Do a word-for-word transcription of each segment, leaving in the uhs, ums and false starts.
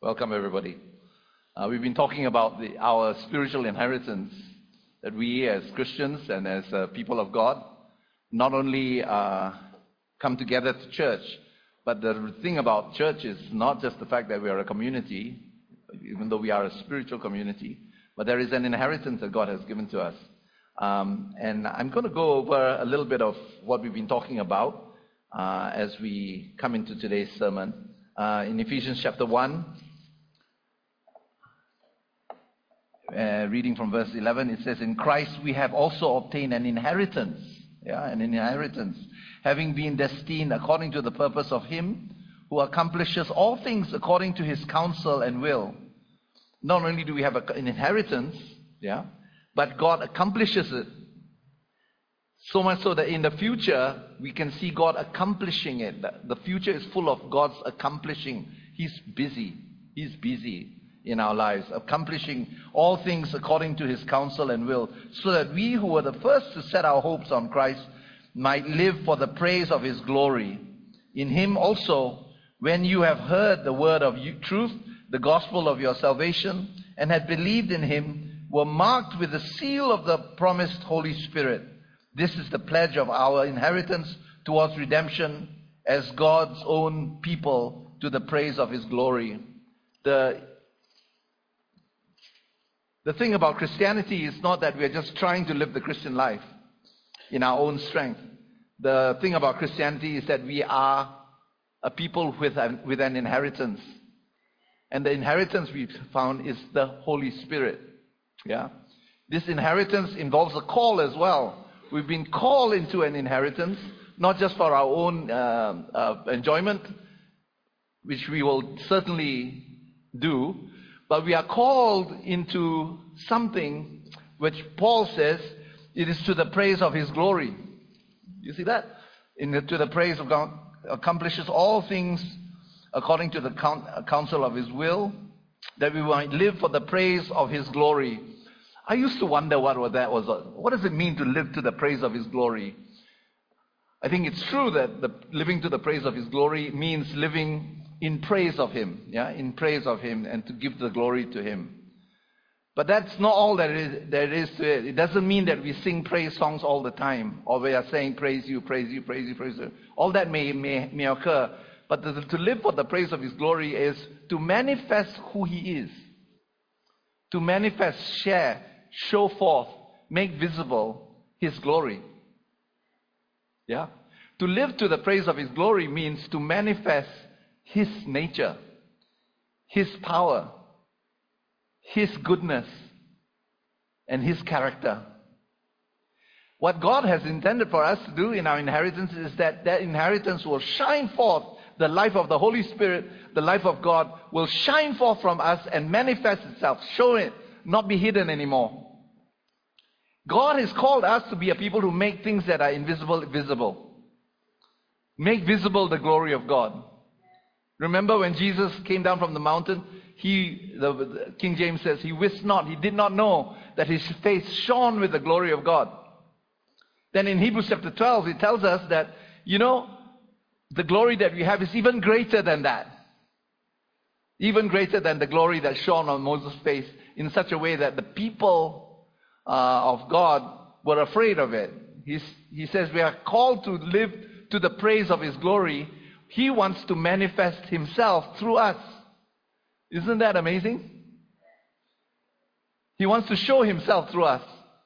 Welcome, everybody. Uh, we've been talking about the, our spiritual inheritance that we as Christians and as uh, people of God not only uh, come together to church, but the thing about church is not just the fact that we are a community, even though we are a spiritual community, but there is an inheritance that God has given to us. Um, and I'm going to go over a little bit of what we've been talking about uh, as we come into today's sermon. Uh, in Ephesians chapter one, Uh, reading from verse eleven, it says, "In Christ we have also obtained an inheritance," yeah, an inheritance, "having been destined according to the purpose of Him who accomplishes all things according to His counsel and will." Not only do we have a, an inheritance, yeah, but God accomplishes it. So much so that in the future, we can see God accomplishing it. The, the future is full of God's accomplishing. He's busy. He's busy in our lives, accomplishing all things according to His counsel and will, so that we who were the first to set our hopes on Christ might live for the praise of His glory. In Him also, when you have heard the word of truth, the gospel of your salvation, and had believed in Him, were marked with the seal of the promised Holy Spirit. This is the pledge of our inheritance towards redemption as God's own people to the praise of His glory. The The thing about Christianity is not that we are just trying to live the Christian life in our own strength. The thing about Christianity is that we are a people with an, with an inheritance. And the inheritance we've found is the Holy Spirit. Yeah? This inheritance involves a call as well. We've been called into an inheritance, not just for our own uh, uh, enjoyment, which we will certainly do, but we are called into something which Paul says it is to the praise of His glory. You see that? In the, to the praise of God, accomplishes all things according to the counsel of His will, that we might live for the praise of His glory. I used to wonder what that was. What does it mean to live to the praise of His glory? I think it's true that the, living to the praise of His glory means living in praise of Him, yeah, in praise of Him, and to give the glory to Him. But that's not all that is, there is to it. It doesn't mean that we sing praise songs all the time, or we are saying praise you, praise you, praise you, praise you. All that may, may, may occur. But the, to live for the praise of His glory is to manifest who He is. To manifest, share, show forth, make visible His glory. Yeah? To live to the praise of His glory means to manifest His nature, His power, His goodness, and His character. What God has intended for us to do in our inheritance is that that inheritance will shine forth. The life of the Holy Spirit, the life of God, will shine forth from us and manifest itself, show it, not be hidden anymore. God has called us to be a people who make things that are invisible visible. Make visible the glory of God. Remember when Jesus came down from the mountain, he, the, the King James says, he wist not, he did not know that his face shone with the glory of God. Then in Hebrews chapter twelve, it tells us that, you know, the glory that we have is even greater than that. Even greater than the glory that shone on Moses' face, in such a way that the people uh, of God were afraid of it. He's, he says we are called to live to the praise of His glory. He wants to manifest Himself through us. Isn't that amazing? He wants to show Himself through us.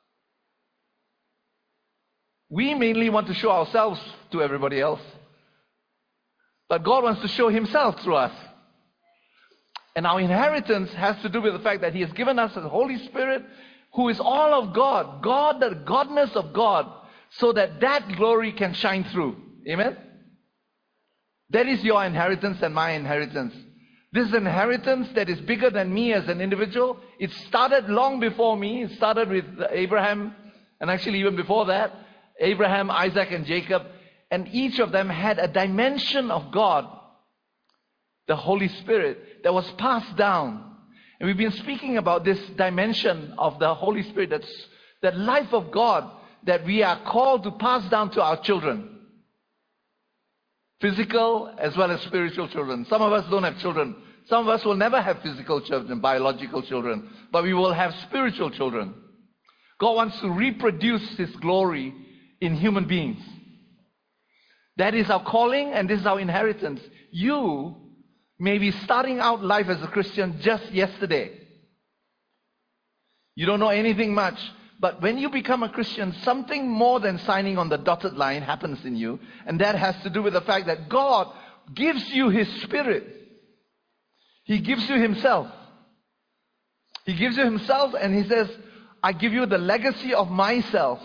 We mainly want to show ourselves to everybody else. But God wants to show Himself through us. And our inheritance has to do with the fact that He has given us the Holy Spirit, who is all of God. God, the godness of God, so that that glory can shine through. Amen? That is your inheritance and my inheritance. This inheritance that is bigger than me as an individual. It started long before me. It started with Abraham, and actually even before that, Abraham, Isaac, and Jacob. And each of them had a dimension of God, the Holy Spirit, that was passed down. And we've been speaking about this dimension of the Holy Spirit, that's that life of God that we are called to pass down to our children. Physical as well as spiritual children. Some of us don't have children Some of us will never have physical children, biological children, but we will have spiritual children. God wants to reproduce His glory in human beings. That is our calling and this is our inheritance. You may be starting out life as a Christian just yesterday. You don't know anything much. But when you become a Christian, something more than signing on the dotted line happens in you. And that has to do with the fact that God gives you His Spirit. He gives you Himself. He gives you Himself and He says, I give you the legacy of myself.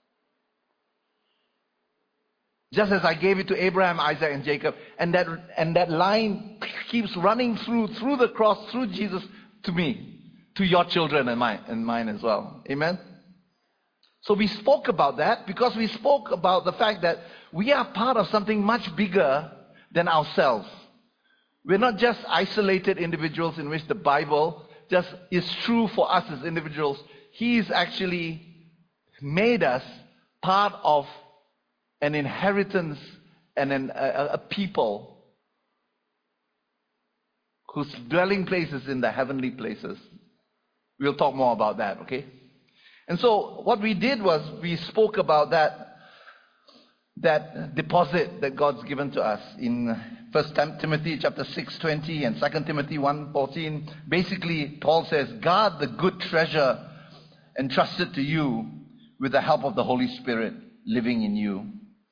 Just as I gave it to Abraham, Isaac, and Jacob. And that, and that line keeps running through, through the cross, through Jesus, to me, to your children and mine, and mine as well. Amen? So we spoke about that because we spoke about the fact that we are part of something much bigger than ourselves. We're not just isolated individuals in which the Bible just is true for us as individuals. He's actually made us part of an inheritance and an, a, a people whose dwelling place is in the heavenly places. We'll talk more about that, okay? And so what we did was we spoke about that, that deposit that God's given to us in First Timothy chapter six twenty and Second Timothy one fourteen. Basically, Paul says, guard the good treasure entrusted to you with the help of the Holy Spirit living in you.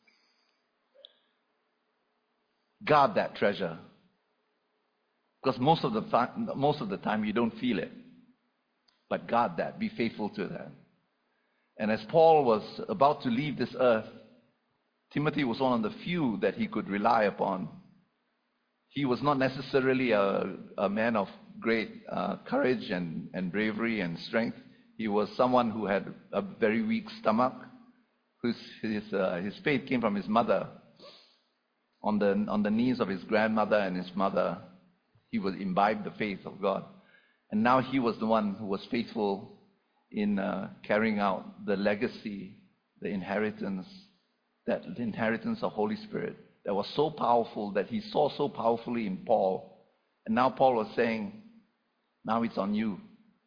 Guard that treasure. Because most of the time, most of the time you don't feel it. But guard that. Be faithful to that. And as Paul was about to leave this earth, Timothy was one of the few that he could rely upon. He was not necessarily a, a man of great uh, courage and, and bravery and strength. He was someone who had a very weak stomach. Whose, his, uh, his faith came from his mother. On the, on the knees of his grandmother and his mother, he was imbibed the faith of God. And now he was the one who was faithful in uh, carrying out the legacy, the inheritance, that inheritance of Holy Spirit that was so powerful that he saw so powerfully in Paul. And now Paul was saying, now it's on you.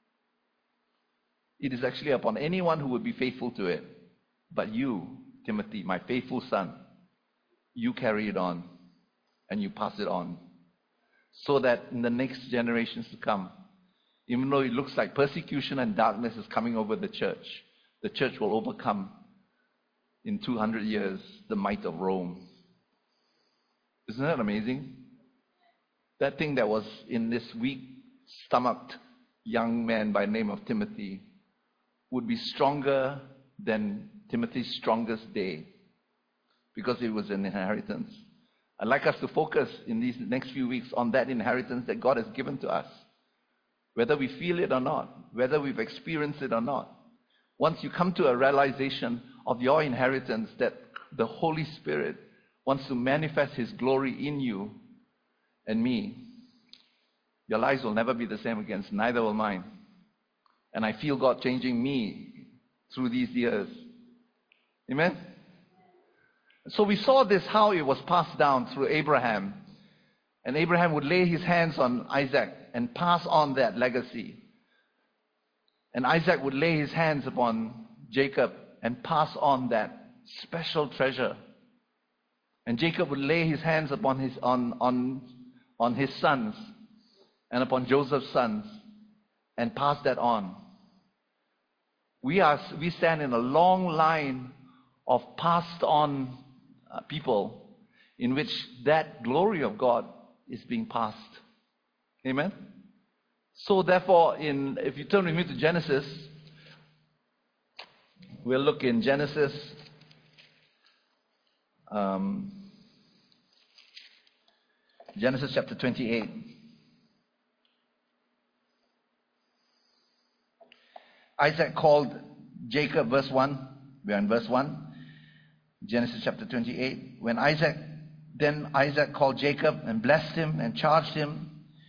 It is actually upon anyone who would be faithful to it. But you, Timothy, my faithful son, you carry it on and you pass it on. So that in the next generations to come, even though it looks like persecution and darkness is coming over the church, the church will overcome in two hundred years the might of Rome. Isn't that amazing? That thing that was in this weak-stomached young man by the name of Timothy would be stronger than Timothy's strongest day because it was an inheritance. I'd like us to focus in these next few weeks on that inheritance that God has given to us. Whether we feel it or not, whether we've experienced it or not. Once you come to a realization of your inheritance that the Holy Spirit wants to manifest His glory in you and me, your lives will never be the same again, neither will mine. And I feel God changing me through these years. Amen? So we saw this, how it was passed down through Abraham. And Abraham would lay his hands on Isaac and pass on that legacy. And Isaac would lay his hands upon Jacob and pass on that special treasure. And Jacob would lay his hands upon his on on on his sons and upon Joseph's sons and pass that on. We are we stand in a long line of passed on uh, people in which that glory of God is being passed. Amen? So therefore, in if you turn with me to Genesis, we'll look in Genesis um, Genesis chapter twenty-eight. Isaac called Jacob, verse one. We are in verse one. Genesis chapter twenty-eight. When Isaac, then Isaac called Jacob and blessed him and charged him.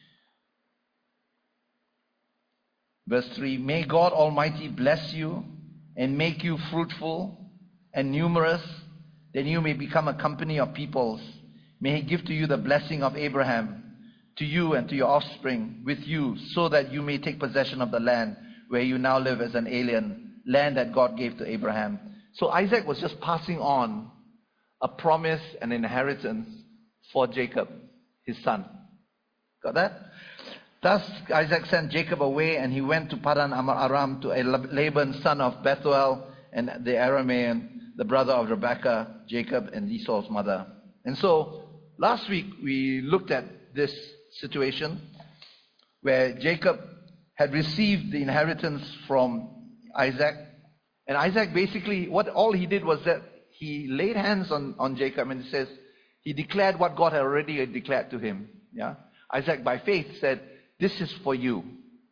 Verse three, may God Almighty bless you and make you fruitful and numerous, that you may become a company of peoples. May He give to you the blessing of Abraham, to you and to your offspring with you, so that you may take possession of the land where you now live as an alien, land that God gave to Abraham. So Isaac was just passing on a promise and inheritance for Jacob, his son. Got that? Thus Isaac sent Jacob away, and he went to Padan Aram to Laban, son of Bethuel, and the Aramean, the brother of Rebekah, Jacob and Esau's mother. And so last week we looked at this situation where Jacob had received the inheritance from Isaac. And Isaac basically, what all he did was that he laid hands on, on Jacob, and he says, he declared what God had already declared to him. Yeah, Isaac by faith said, this is for you.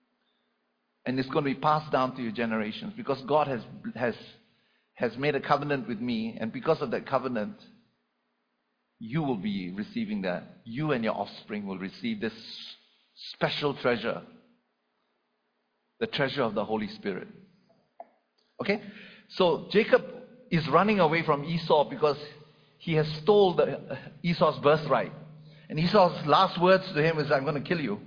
And it's going to be passed down to your generations, because God has, has, has made a covenant with me. And because of that covenant, you will be receiving that. You and your offspring will receive this special treasure. The treasure of the Holy Spirit. Okay? So Jacob is running away from Esau because he has stole the, Esau's birthright. And Esau's last words to him is, I'm going to kill you.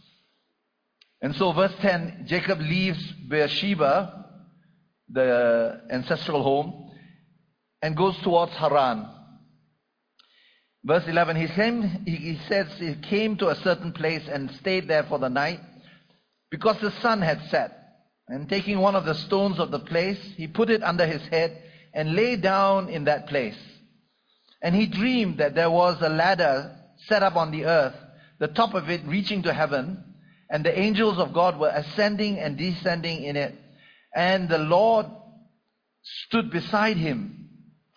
And so verse ten, Jacob leaves Beersheba, the ancestral home, and goes towards Haran. Verse eleven, he, came, he, he says he came to a certain place and stayed there for the night, because the sun had set. And taking one of the stones of the place, he put it under his head and lay down in that place. And he dreamed that there was a ladder set up on the earth, the top of it reaching to heaven, and the angels of God were ascending and descending in it. And the Lord stood beside him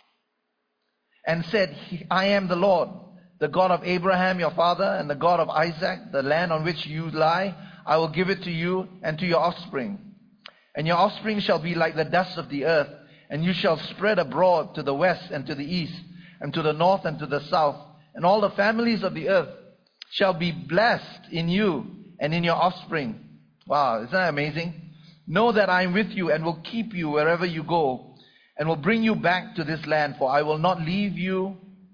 and said, I am the Lord, the God of Abraham your father, and the God of Isaac. The land on which you lie, I will give it to you and to your offspring. And your offspring shall be like the dust of the earth, and you shall spread abroad to the west and to the east, and to the north and to the south. And all the families of the earth shall be blessed in you and in your offspring. Wow, isn't that amazing? Know that I am with you and will keep you wherever you go, and will bring you back to this land, for I will not leave you.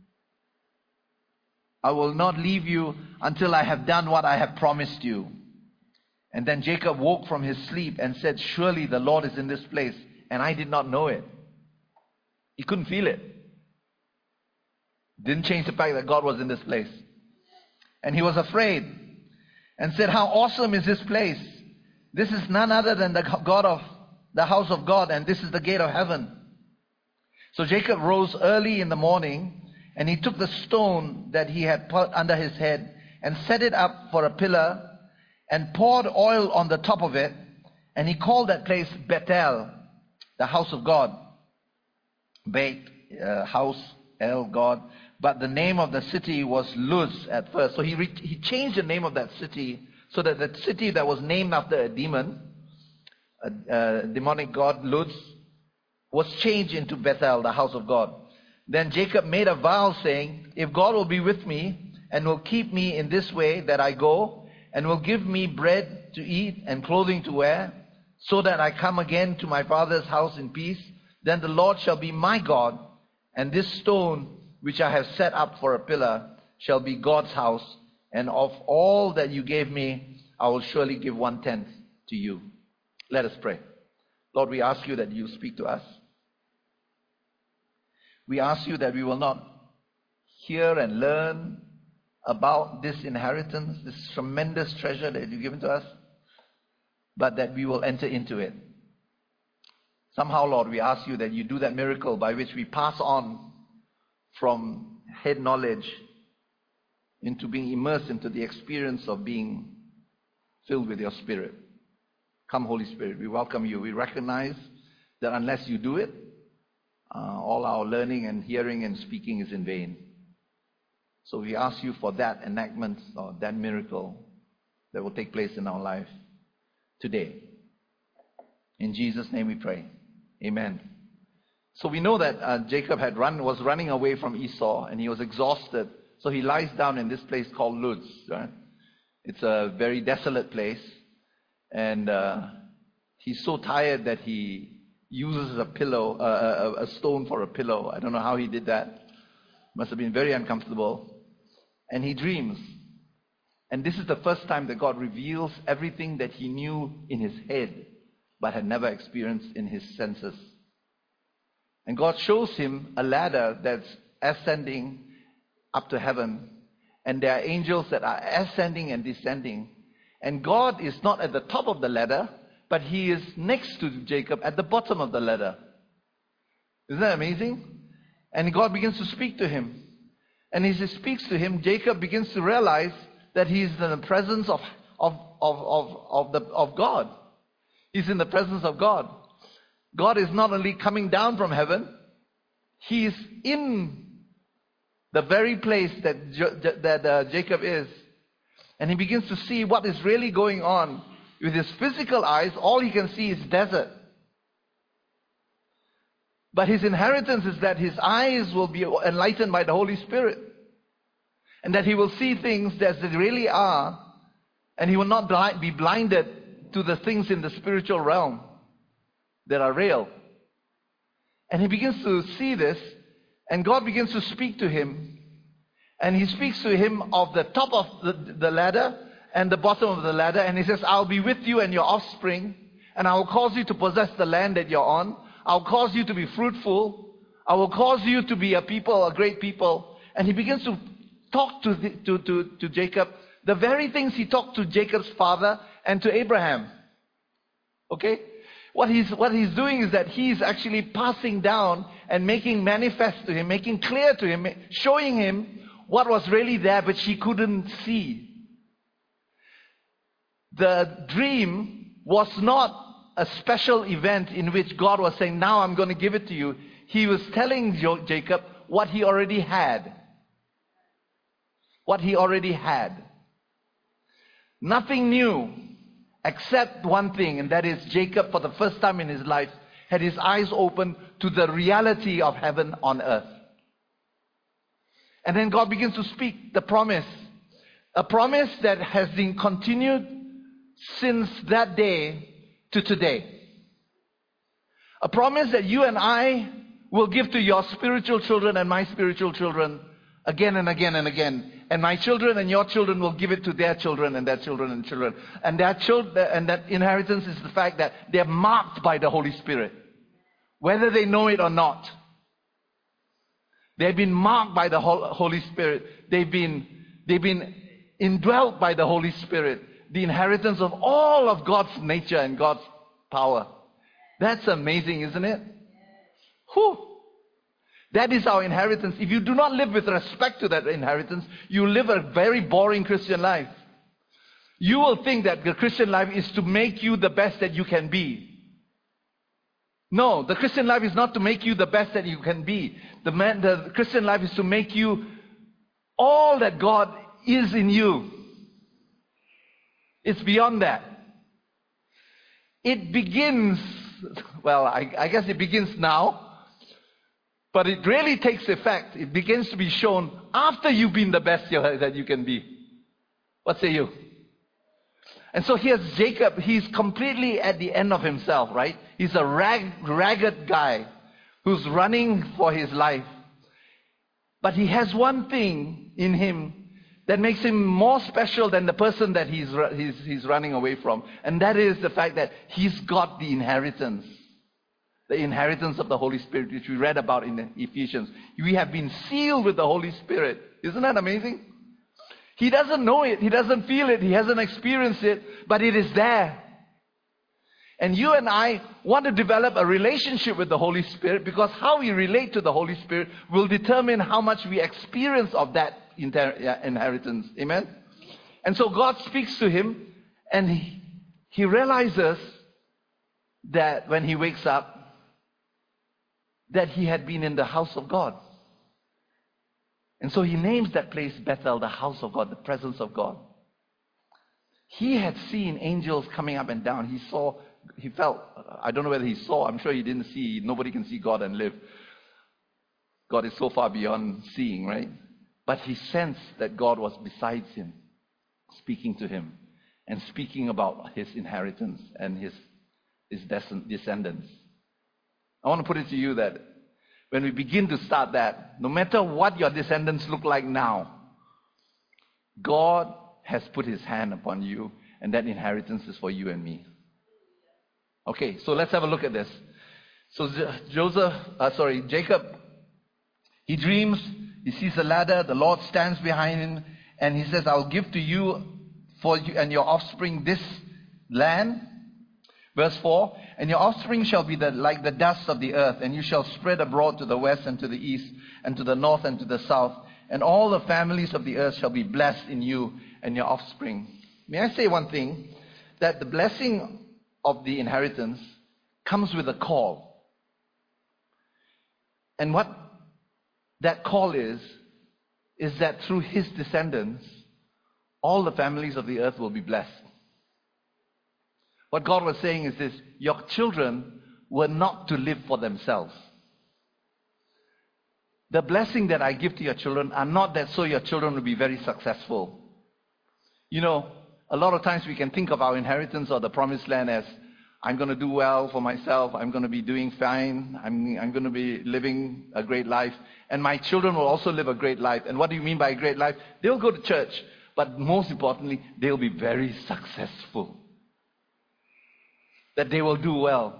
I will not leave you until I have done what I have promised you. And then Jacob woke from his sleep and said, surely the Lord is in this place, and I did not know it. He couldn't feel it. Didn't change the fact that God was in this place. And he was afraid and said, how awesome is this place? This is none other than the God of the house of God, and this is the gate of heaven. So Jacob rose early in the morning, and he took the stone that he had put under his head and set it up for a pillar, and poured oil on the top of it, and he called that place Bethel, the house of God. Beit, uh, house, El, God. But the name of the city was Luz at first. So he re- he changed the name of that city, so that the city that was named after a demon, a, a demonic god, Luz, was changed into Bethel, the house of God. Then Jacob made a vow, saying, if God will be with me and will keep me in this way that I go, and will give me bread to eat and clothing to wear, so that I come again to my father's house in peace, then the Lord shall be my God, and this stone which I have set up for a pillar shall be God's house, and of all that you gave me, I will surely give one tenth to you. Let us pray. Lord, we ask you that you speak to us. We ask you that we will not hear and learn about this inheritance, this tremendous treasure that you've given to us, but that we will enter into it. Somehow, Lord, we ask you that you do that miracle by which we pass on from head knowledge into being immersed into the experience of being filled with your Spirit. Come, Holy Spirit, we welcome you. We recognize that unless you do it, uh, all our learning and hearing and speaking is in vain. So we ask you for that enactment or that miracle that will take place in our life today. In Jesus' name we pray. Amen. So we know that uh, Jacob had run, was running away from Esau, and he was exhausted. So he lies down in this place called Luz. Right? It's a very desolate place. And uh, he's so tired that he uses a pillow, uh, a, a stone for a pillow. I don't know how he did that. Must have been very uncomfortable. And he dreams. And this is the first time that God reveals everything that he knew in his head, but had never experienced in his senses. And God shows him a ladder that's ascending up to heaven. And there are angels that are ascending and descending. And God is not at the top of the ladder, but he is next to Jacob at the bottom of the ladder. Isn't that amazing? And God begins to speak to him. And as he speaks to him, Jacob begins to realize that he is in the presence of, of, of, of, of, the, of God. He's in the presence of God. God is not only coming down from heaven, he is in the very place that, that uh, Jacob is. And he begins to see what is really going on. With his physical eyes, all he can see is desert. But his inheritance is that his eyes will be enlightened by the Holy Spirit. And that he will see things as they really are. And he will not bli- be blinded to the things in the spiritual realm that are real. And he begins to see this. And God begins to speak to him. And he speaks to him of the top of the, the ladder and the bottom of the ladder. And he says, I'll be with you and your offspring. And I will cause you to possess the land that you're on. I'll cause you to be fruitful. I will cause you to be a people, a great people. And he begins to talk to, the, to, to, to Jacob the very things he talked to Jacob's father and to Abraham. Okay? What he's, what he's doing is that he's actually passing down and making manifest to him, making clear to him, showing him what was really there but he couldn't see. The dream was not a special event in which God was saying, now I'm going to give it to you. He was telling jo- Jacob what he already had. What he already had. Nothing new except one thing, and that is Jacob, for the first time in his life, had his eyes open to the reality of heaven on earth. And then God begins to speak the promise. A promise that has been continued since that day to today. A promise that you and I will give to your spiritual children and my spiritual children again and again and again. And my children and your children will give it to their children and their children and children. And that, children, and that inheritance is the fact that they're marked by the Holy Spirit. Whether they know it or not. They've been marked by the Holy Spirit. They've been, they've been indwelt by the Holy Spirit. The inheritance of all of God's nature and God's power. That's amazing, isn't it? Whew. That is our inheritance. If you do not live with respect to that inheritance, you live a very boring Christian life. You will think that the Christian life is to make you the best that you can be. No, the Christian life is not to make you the best that you can be. The, man, the Christian life is to make you all that God is in you. It's beyond that. It begins, well, I, I guess it begins now, but it really takes effect. It begins to be shown after you've been the best that you can be. What say you? And so here's Jacob. He's completely at the end of himself, right? He's a rag, ragged guy who's running for his life. But he has one thing in him that makes him more special than the person that he's, he's, he's running away from. And that is the fact that he's got the inheritance. The inheritance of the Holy Spirit, which we read about in Ephesians. We have been sealed with the Holy Spirit. Isn't that amazing? He doesn't know it. He doesn't feel it. He hasn't experienced it. But it is there. And you and I want to develop a relationship with the Holy Spirit, because how we relate to the Holy Spirit will determine how much we experience of that inheritance. Amen? And so God speaks to him, and he, he realizes that when he wakes up, that he had been in the house of God. And so he names that place Bethel, the house of God, the presence of God. He had seen angels coming up and down. He saw, he felt, I don't know whether he saw, I'm sure he didn't see. Nobody can see God and live. God is so far beyond seeing, right? But he sensed that God was besides him, speaking to him and speaking about his inheritance and his, his descendants. I want to put it to you that when we begin to start that, no matter what your descendants look like now, God has put his hand upon you, and that inheritance is for you and me. Okay, so let's have a look at this. So Joseph, uh, sorry, Jacob, he dreams, he sees a ladder, the Lord stands behind him, and he says, I'll give to you for you and your offspring this land. Verse four, and your offspring shall be the, like the dust of the earth, and you shall spread abroad to the west and to the east, and to the north and to the south, and all the families of the earth shall be blessed in you and your offspring. May I say one thing? That the blessing of the inheritance comes with a call. And what that call is, is that through his descendants, all the families of the earth will be blessed. What God was saying is this: your children were not to live for themselves. The blessing that I give to your children are not that so your children will be very successful. You know, a lot of times we can think of our inheritance or the promised land as, I'm going to do well for myself, I'm going to be doing fine, I'm, I'm going to be living a great life, and my children will also live a great life. And what do you mean by a great life? They'll go to church, but most importantly, they'll be very successful. That they will do well.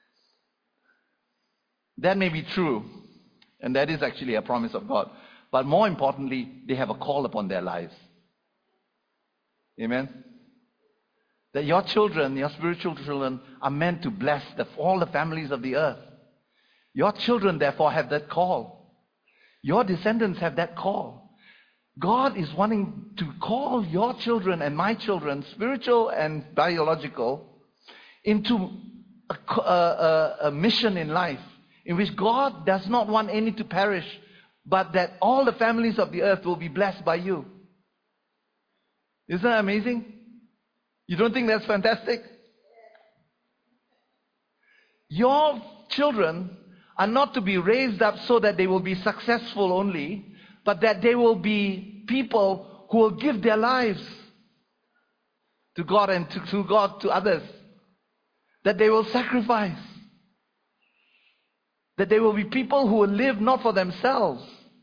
That may be true, and that is actually a promise of God. But more importantly, they have a call upon their lives. Amen? That your children, your spiritual children, are meant to bless the, all the families of the earth. Your children, therefore, have that call. Your descendants have that call. God is wanting to call your children and my children, spiritual and biological, into a, a, a mission in life in which God does not want any to perish, but that all the families of the earth will be blessed by you. Isn't that amazing? You don't think that's fantastic? Your children are not to be raised up so that they will be successful only, but that they will be people who will give their lives to God and to, to God to others. That they will sacrifice. That they will be people who will live not for themselves.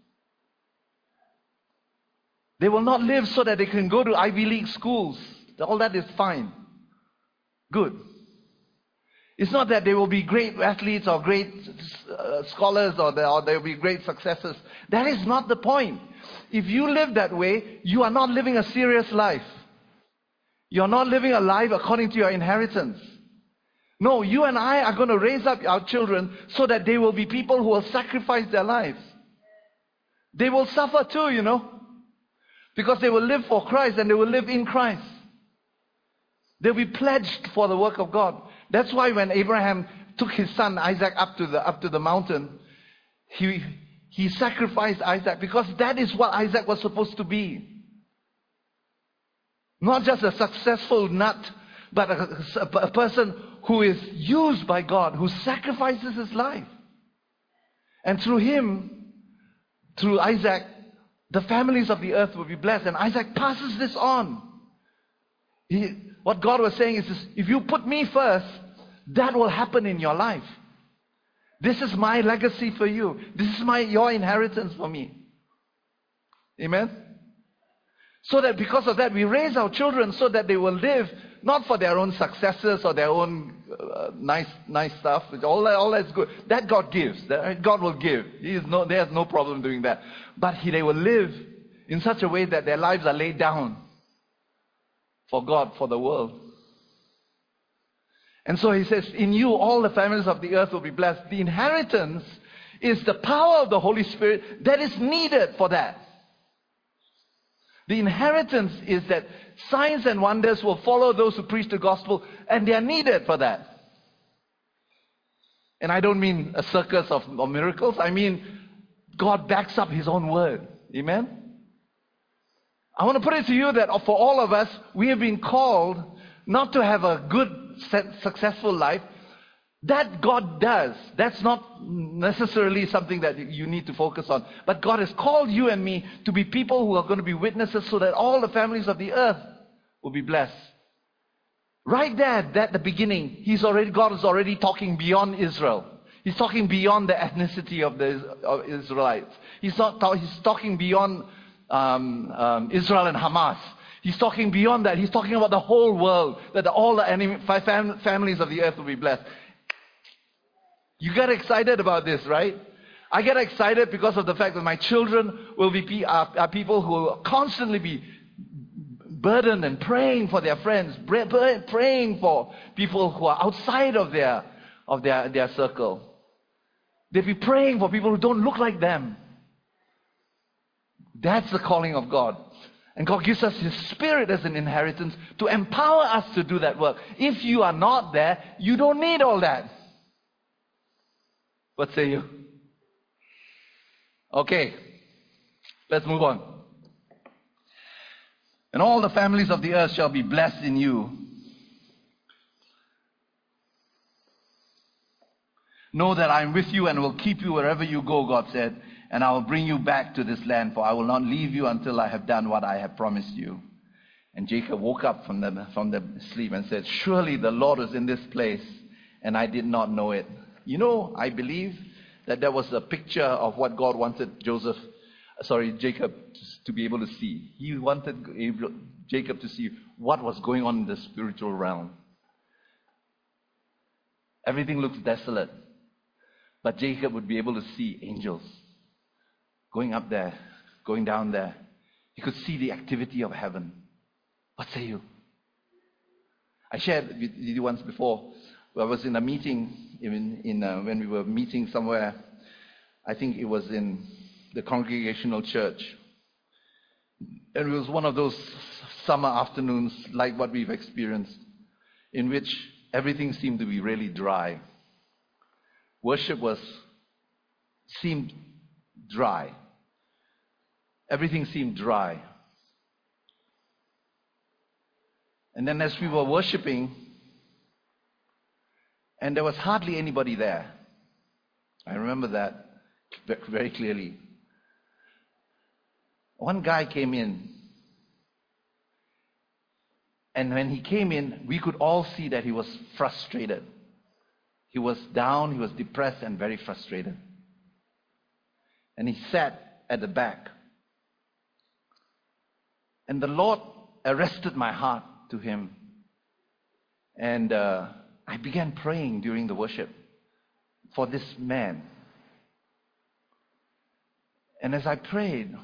They will not live so that they can go to Ivy League schools. All that is fine. Good. It's not that they will be great athletes or great uh, scholars or they, or they will be great successors. That is not the point. If you live that way, you are not living a serious life. You are not living a life according to your inheritance. No, you and I are going to raise up our children so that they will be people who will sacrifice their lives. They will suffer too, you know. Because they will live for Christ and they will live in Christ. They'll be pledged for the work of God. That's why when Abraham took his son Isaac up to the up to the mountain, he he sacrificed Isaac, because that is what Isaac was supposed to be. Not just a successful nut, but a, a person who is used by God, who sacrifices his life. And through him, through Isaac, the families of the earth will be blessed. And Isaac passes this on. He, what God was saying is this: if you put me first, that will happen in your life. This is my legacy for you. This is my your inheritance for me. Amen? So that because of that, we raise our children so that they will live not for their own successes or their own uh, nice nice stuff. All that, all that's good. That God gives. That God will give. He is no, there's no problem doing that. But he, they will live in such a way that their lives are laid down for God, for the world. And so he says, in you all the families of the earth will be blessed. The inheritance is the power of the Holy Spirit that is needed for that. The inheritance is that signs and wonders will follow those who preach the gospel, and they are needed for that. And I don't mean a circus of, of miracles. I mean, God backs up his own word. Amen? I want to put it to you that for all of us, we have been called not to have a good, successful life. That God does. That's not necessarily something that you need to focus on. But God has called you and me to be people who are going to be witnesses so that all the families of the earth will be blessed. Right there, at the beginning, He's already, God is already talking beyond Israel. He's talking beyond the ethnicity of the of Israelites. He's not. He's talking beyond um, um, Israel and Hamas. He's talking beyond that. He's talking about the whole world, that all the enemy, five fam- families of the earth will be blessed. You get excited about this, right? I get excited because of the fact that my children will be are, are people who will constantly be burdened and praying for their friends, praying for people who are outside of their of their, their circle. They'll be praying for people who don't look like them. That's the calling of God. And God gives us His Spirit as an inheritance to empower us to do that work. If you are not there, you don't need all that. What say you? Okay, let's move on. And all the families of the earth shall be blessed in you. Know that I am with you and will keep you wherever you go, God said, and I will bring you back to this land, for I will not leave you until I have done what I have promised you. And Jacob woke up from the, from the sleep and said, surely the Lord is in this place, and I did not know it. You know, I believe that that was a picture of what God wanted Joseph, sorry, Jacob to be able to see. He wanted Jacob to see what was going on in the spiritual realm. Everything looks desolate, but Jacob would be able to see angels going up there, going down there. He could see the activity of heaven. What say you? I shared with you once before. I was in a meeting in, in uh, when we were meeting somewhere. I think it was in the Congregational Church. And it was one of those summer afternoons like what we've experienced, in which everything seemed to be really dry. Worship was seemed dry. Everything seemed dry. And then as we were worshiping, and there was hardly anybody there. I remember that very clearly. One guy came in. And when he came in, we could all see that he was frustrated. He was down, he was depressed and very frustrated. And he sat at the back. And the Lord arrested my heart to him. And uh, I began praying during the worship for this man. And as I prayed,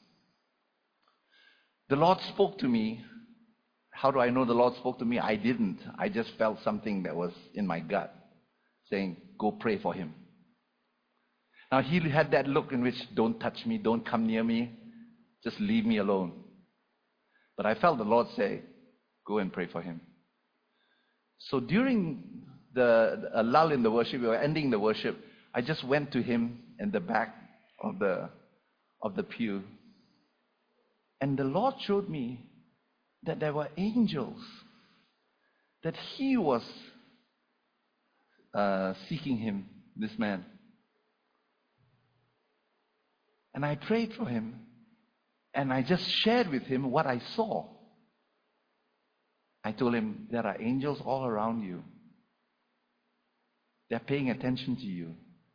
the Lord spoke to me. How do I know the Lord spoke to me? I didn't. I just felt something that was in my gut saying, go pray for him. Now he had that look in which, don't touch me, don't come near me, just leave me alone. But I felt the Lord say, go and pray for him. So during the a lull in the worship, we were ending the worship, I just went to him in the back of the of the pew. And the Lord showed me that there were angels, that he was uh, seeking him, this man. And I prayed for him, and I just shared with him what I saw. I told him, there are angels all around you. They're paying attention to you.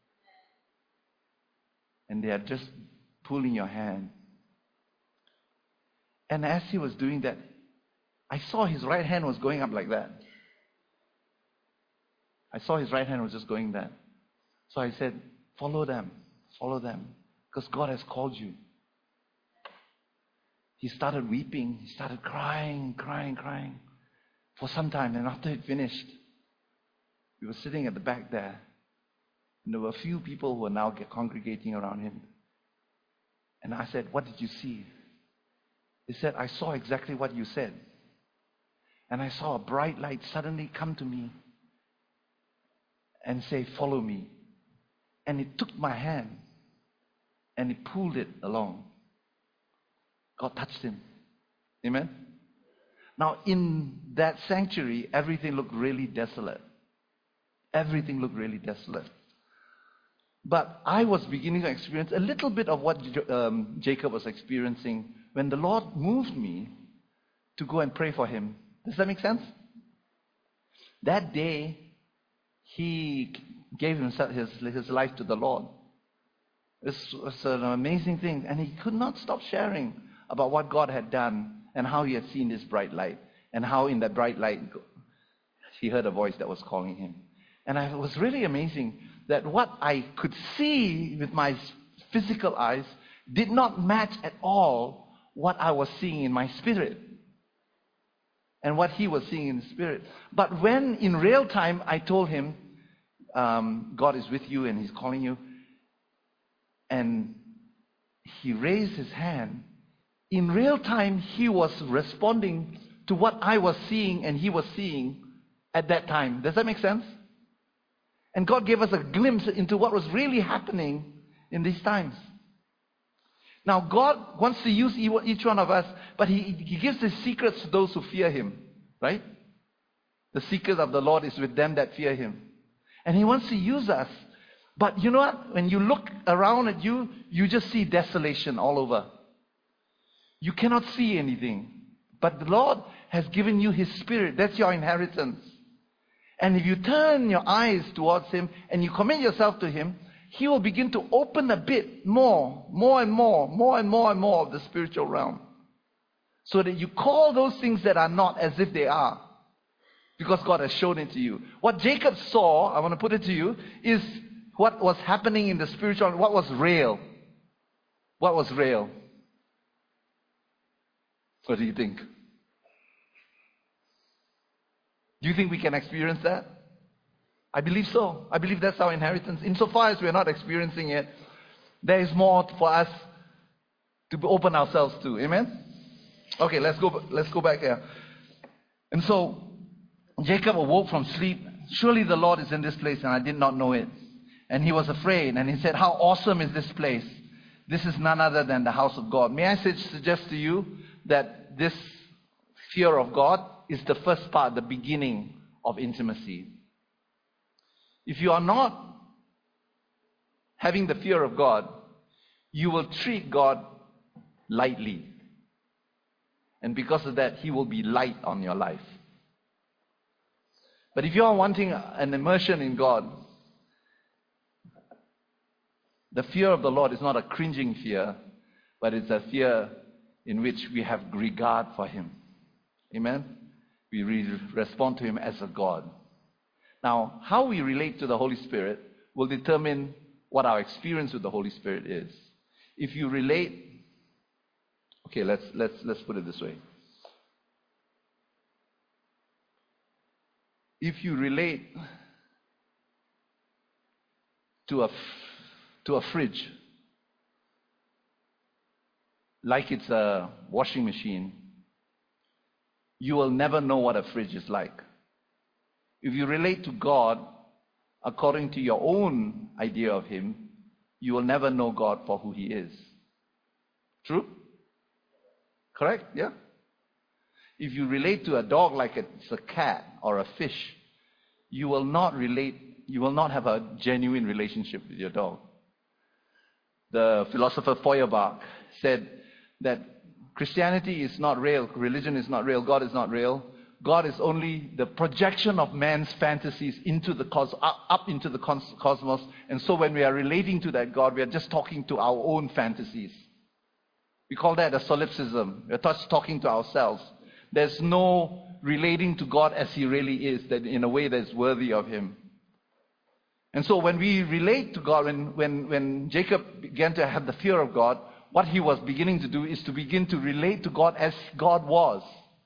And they are just pulling your hand. And as he was doing that, I saw his right hand was going up like that. I saw his right hand was just going that. So I said, follow them, follow them, because God has called you. He started weeping, he started crying, crying, crying for some time. And after it finished, we were sitting at the back there, and there were a few people who were now congregating around him. And I said, what did you see? He said, I saw exactly what you said. And I saw a bright light suddenly come to me and say, follow me. And it took my hand and it pulled it along. God touched him. Amen? Now in that sanctuary, everything looked really desolate. Everything looked really desolate. But I was beginning to experience a little bit of what um, Jacob was experiencing when the Lord moved me to go and pray for him. Does that make sense? That day, he gave himself his, his life to the Lord. It was an amazing thing. And he could not stop sharing about what God had done and how he had seen this bright light, and how in that bright light he heard a voice that was calling him. And it was really amazing that what I could see with my physical eyes did not match at all what I was seeing in my spirit and what he was seeing in the spirit. But when in real time I told him, um, God is with you and he's calling you, and he raised his hand, in real time he was responding to what I was seeing and he was seeing at that time. Does that make sense? And God gave us a glimpse into what was really happening in these times. Now, God wants to use each one of us, but He, he gives His secrets to those who fear Him, right? The secret of the Lord is with them that fear Him. And He wants to use us. But you know what? When you look around at you, you just see desolation all over. You cannot see anything. But the Lord has given you His Spirit. That's your inheritance. And if you turn your eyes towards Him and you commit yourself to Him, He will begin to open a bit more, more and more, more and more and more of the spiritual realm. So that you call those things that are not as if they are. Because God has shown it to you. What Jacob saw, I want to put it to you, is what was happening in the spiritual, what was real. What was real? What do you think? Do you think we can experience that? I believe so. I believe that's our inheritance. Insofar as we are not experiencing it, there is more for us to open ourselves to. Amen? Okay, let's go, let's go back here. And so, Jacob awoke from sleep. Surely the Lord is in this place, and I did not know it. And he was afraid, and he said, how awesome is this place? This is none other than the house of God. May I suggest to you that this fear of God is the first part, the beginning of intimacy. If you are not having the fear of God, you will treat God lightly. And because of that, He will be light on your life. But if you are wanting an immersion in God, the fear of the Lord is not a cringing fear, but it's a fear in which we have regard for Him. Amen? We re- respond to Him as a God. Now, how we relate to the Holy Spirit will determine what our experience with the Holy Spirit is. If you relate, okay, let's let's let's put it this way. If you relate to a to a fridge like it's a washing machine, you will never know what a fridge is like. If you relate to God according to your own idea of Him, you will never know God for who He is. True? Correct? Yeah? If you relate to a dog like it's a cat or a fish, you will not relate, you will not have a genuine relationship with your dog. The philosopher Feuerbach said that Christianity is not real, religion is not real, God is not real. God is only the projection of man's fantasies into the cos- up, up into the cosmos. And so when we are relating to that God, we are just talking to our own fantasies. We call that a solipsism. We're just talking to ourselves. There's no relating to God as He really is, that in a way that's worthy of Him. And so when we relate to God, when, when, when Jacob began to have the fear of God, what he was beginning to do is to begin to relate to God as God was.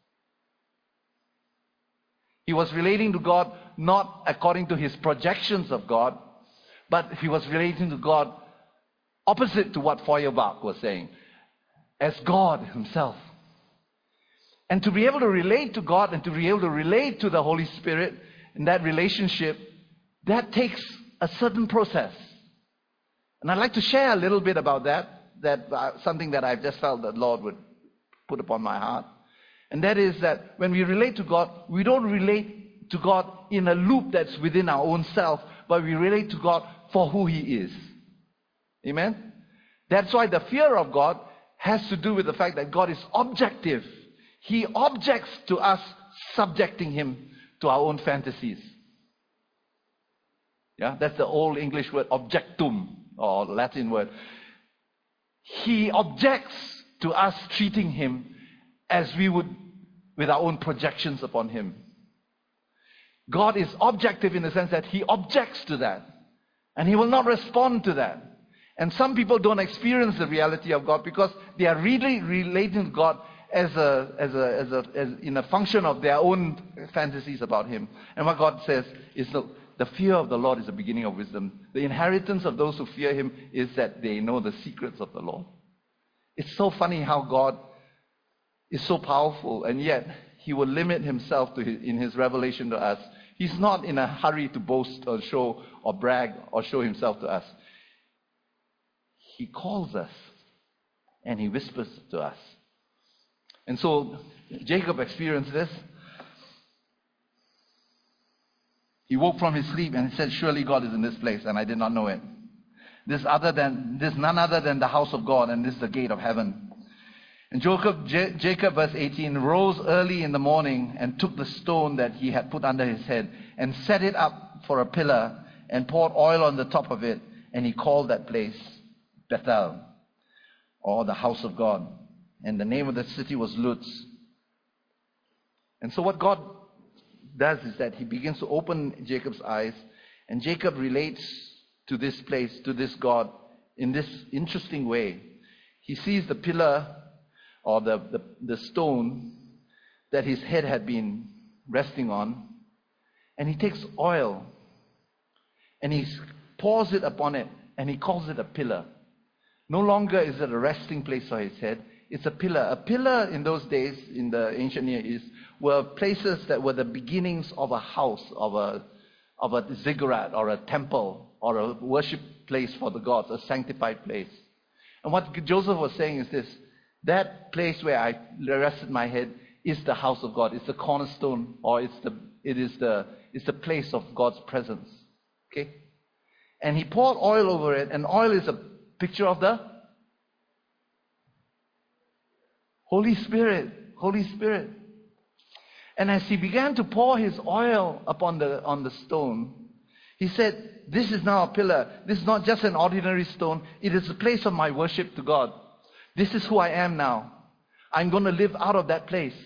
He was relating to God not according to his projections of God, but he was relating to God opposite to what Feuerbach was saying, as God Himself. And to be able to relate to God and to be able to relate to the Holy Spirit in that relationship, that takes a certain process. And I'd like to share a little bit about that, that uh, something that I've just felt that the Lord would put upon my heart. And that is that when we relate to God, we don't relate to God in a loop that's within our own self, but we relate to God for who He is. Amen? That's why the fear of God has to do with the fact that God is objective. He objects to us subjecting Him to our own fantasies. Yeah, that's the old English word objectum, or Latin word. He objects to us treating Him as we would with our own projections upon him. God is objective in the sense that he objects to that. And he will not respond to that. And some people don't experience the reality of God because they are really relating to God as a, as a, as a, as in a function of their own fantasies about him. And what God says is, look, the fear of the Lord is the beginning of wisdom. The inheritance of those who fear him is that they know the secrets of the Lord. It's so funny how God is so powerful, and yet he will limit himself to his, in his revelation to us. He's not in a hurry to boast or show or brag or show himself to us. He calls us and he whispers to us. And so Jacob experienced this. He woke from his sleep and he said, surely God is in this place, and I did not know it. This other than this none other than the house of God, and this is the gate of heaven. And Jacob, J- Jacob, verse eighteen, rose early in the morning and took the stone that he had put under his head and set it up for a pillar and poured oil on the top of it, and he called that place Bethel, or the house of God. And the name of the city was Luz. And so what God does is that he begins to open Jacob's eyes, and Jacob relates to this place, to this God, in this interesting way. He sees the pillar or the, the, the stone that his head had been resting on, and he takes oil and he pours it upon it, and he calls it a pillar. No longer is it a resting place for his head, it's a pillar. A pillar in those days, in the ancient Near East, were places that were the beginnings of a house, of a, of a ziggurat or a temple or a worship place for the gods, a sanctified place. And what Joseph was saying is this: that place where I rested my head is the house of God. It's the cornerstone, or it's the it is the it's the place of God's presence. Okay? And he poured oil over it, and oil is a picture of the Holy Spirit. Holy Spirit. And as he began to pour his oil upon the on the stone, he said, this is now a pillar. This is not just an ordinary stone. It is a place of my worship to God. This is who I am now. I'm going to live out of that place.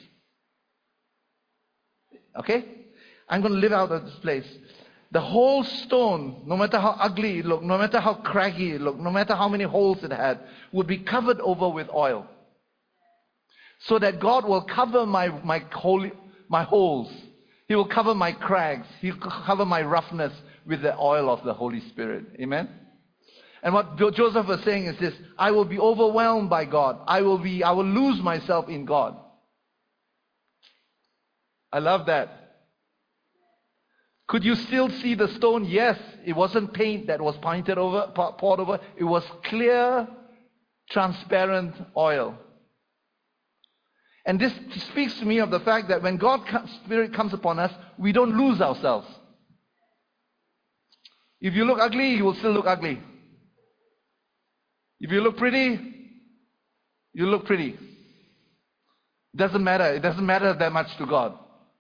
Okay? I'm going to live out of this place. The whole stone, no matter how ugly it looked, no matter how craggy it looked, no matter how many holes it had, would be covered over with oil. So that God will cover my, my, holy, my holes. He will cover my crags. He will cover my roughness with the oil of the Holy Spirit. Amen? And what Joseph was saying is this: I will be overwhelmed by God. I will be, I will lose myself in God. I love that. Could you still see the stone? Yes. It wasn't paint that was painted over, poured over. It was clear, transparent oil. And this speaks to me of the fact that when God's Spirit comes upon us, we don't lose ourselves. If you look ugly, you will still look ugly. If you look pretty, you look pretty. It doesn't matter. It doesn't matter that much to God.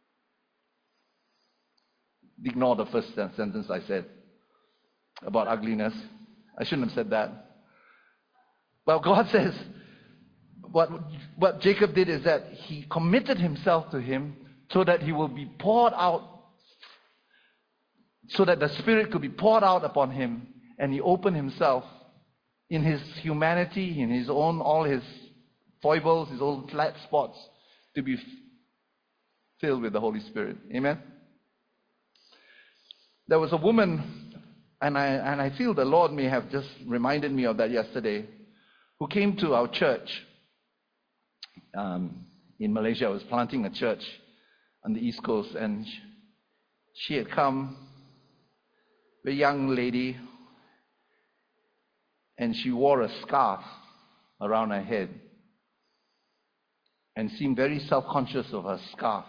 Ignore the first sentence I said about ugliness. I shouldn't have said that. But God says, what, what Jacob did is that he committed himself to him so that he will be poured out, so that the Spirit could be poured out upon him, and he opened himself in his humanity, in his own, all his foibles, his own flat spots, to be filled with the Holy Spirit. Amen? There was a woman, and I, and I feel the Lord may have just reminded me of that yesterday, who came to our church um, in Malaysia. I was planting a church on the East Coast, and she had come, a young lady, and she wore a scarf around her head and seemed very self-conscious of her scarf.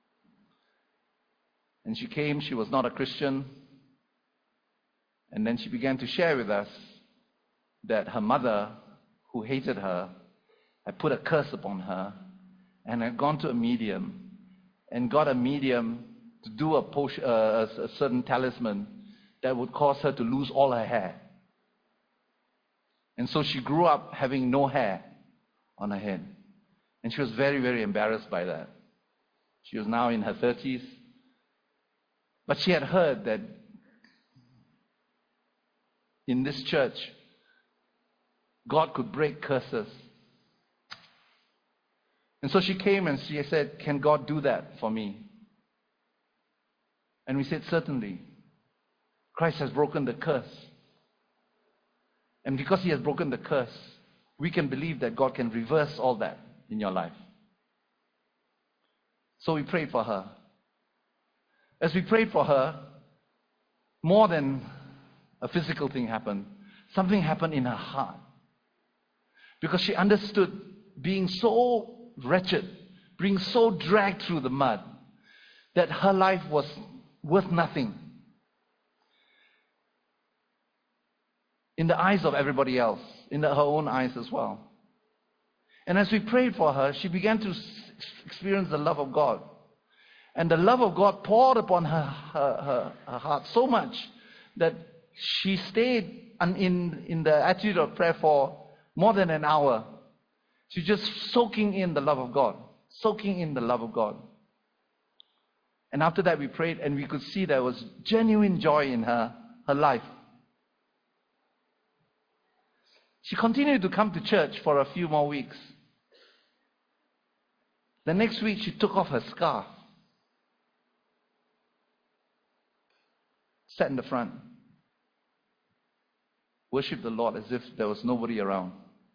And she came, she was not a Christian, and then she began to share with us that her mother, who hated her, had put a curse upon her and had gone to a medium and got a medium to do a, potion, uh, a, a certain talisman that would cause her to lose all her hair. And so she grew up having no hair on her head. And she was very, very embarrassed by that. She was now in her thirties. But she had heard that in this church, God could break curses. And so she came and she said, "Can God do that for me?" And we said, "Certainly. Christ has broken the curse. And because He has broken the curse, we can believe that God can reverse all that in your life." So we prayed for her. As we prayed for her, more than a physical thing happened. Something happened in her heart. Because she understood being so wretched, being so dragged through the mud, that her life was worth nothing in the eyes of everybody else, in her own eyes as well. And as we prayed for her, she began to experience the love of God. And the love of God poured upon her, her, her, her heart so much that she stayed in, in the attitude of prayer for more than an hour. She's just soaking in the love of God. Soaking in the love of God. And after that we prayed and we could see there was genuine joy in her, her life. She continued to come to church for a few more weeks. The next week she took off her scarf. Sat in the front. Worshipped the Lord as if there was nobody around.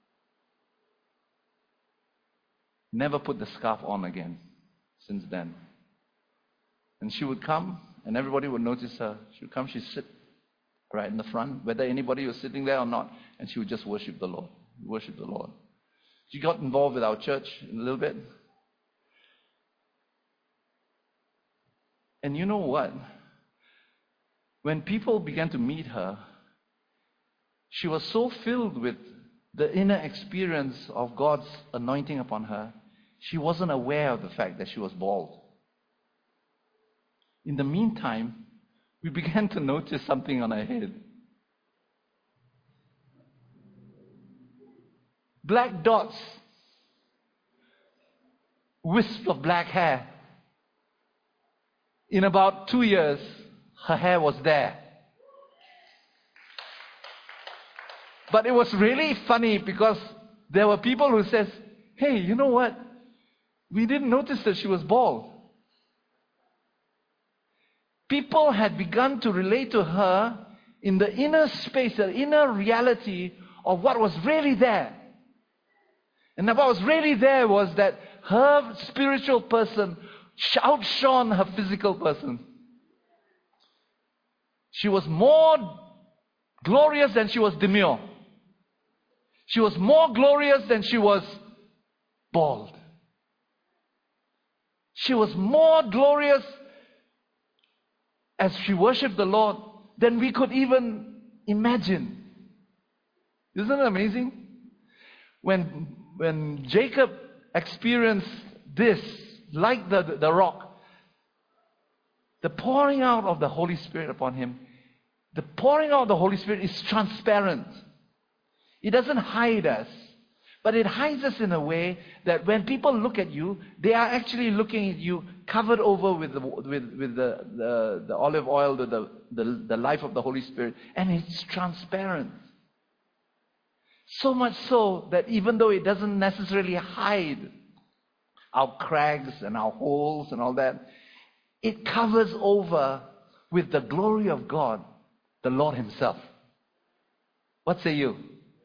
Never put the scarf on again since then. And she would come and everybody would notice her. She would come, she'd sit right in the front, whether anybody was sitting there or not, and she would just worship the Lord. Worship the Lord. She got involved with our church a little bit. And you know what? When people began to meet her, she was so filled with the inner experience of God's anointing upon her, she wasn't aware of the fact that she was bald. In the meantime, we began to notice something on her head. Black dots. Wisps of black hair. In about two years, her hair was there. But it was really funny because there were people who says, "Hey, you know what? We didn't notice that she was bald." People had begun to relate to her in the inner space, the inner reality of what was really there. And what was really there was that her spiritual person outshone her physical person. She was more glorious than she was demure. She was more glorious than she was bald. She was more glorious as she worshipped the Lord than we could even imagine. Isn't it amazing? When, when Jacob experienced this, like the, the, the rock, the pouring out of the Holy Spirit upon him, the pouring out of the Holy Spirit is transparent. It doesn't hide us, but it hides us in a way that when people look at you, they are actually looking at you covered over with the, with, with the, the, the olive oil, the, the, the, the life of the Holy Spirit, and it's transparent. So much so that even though it doesn't necessarily hide our crags and our holes and all that, it covers over with the glory of God, the Lord Himself. What say you?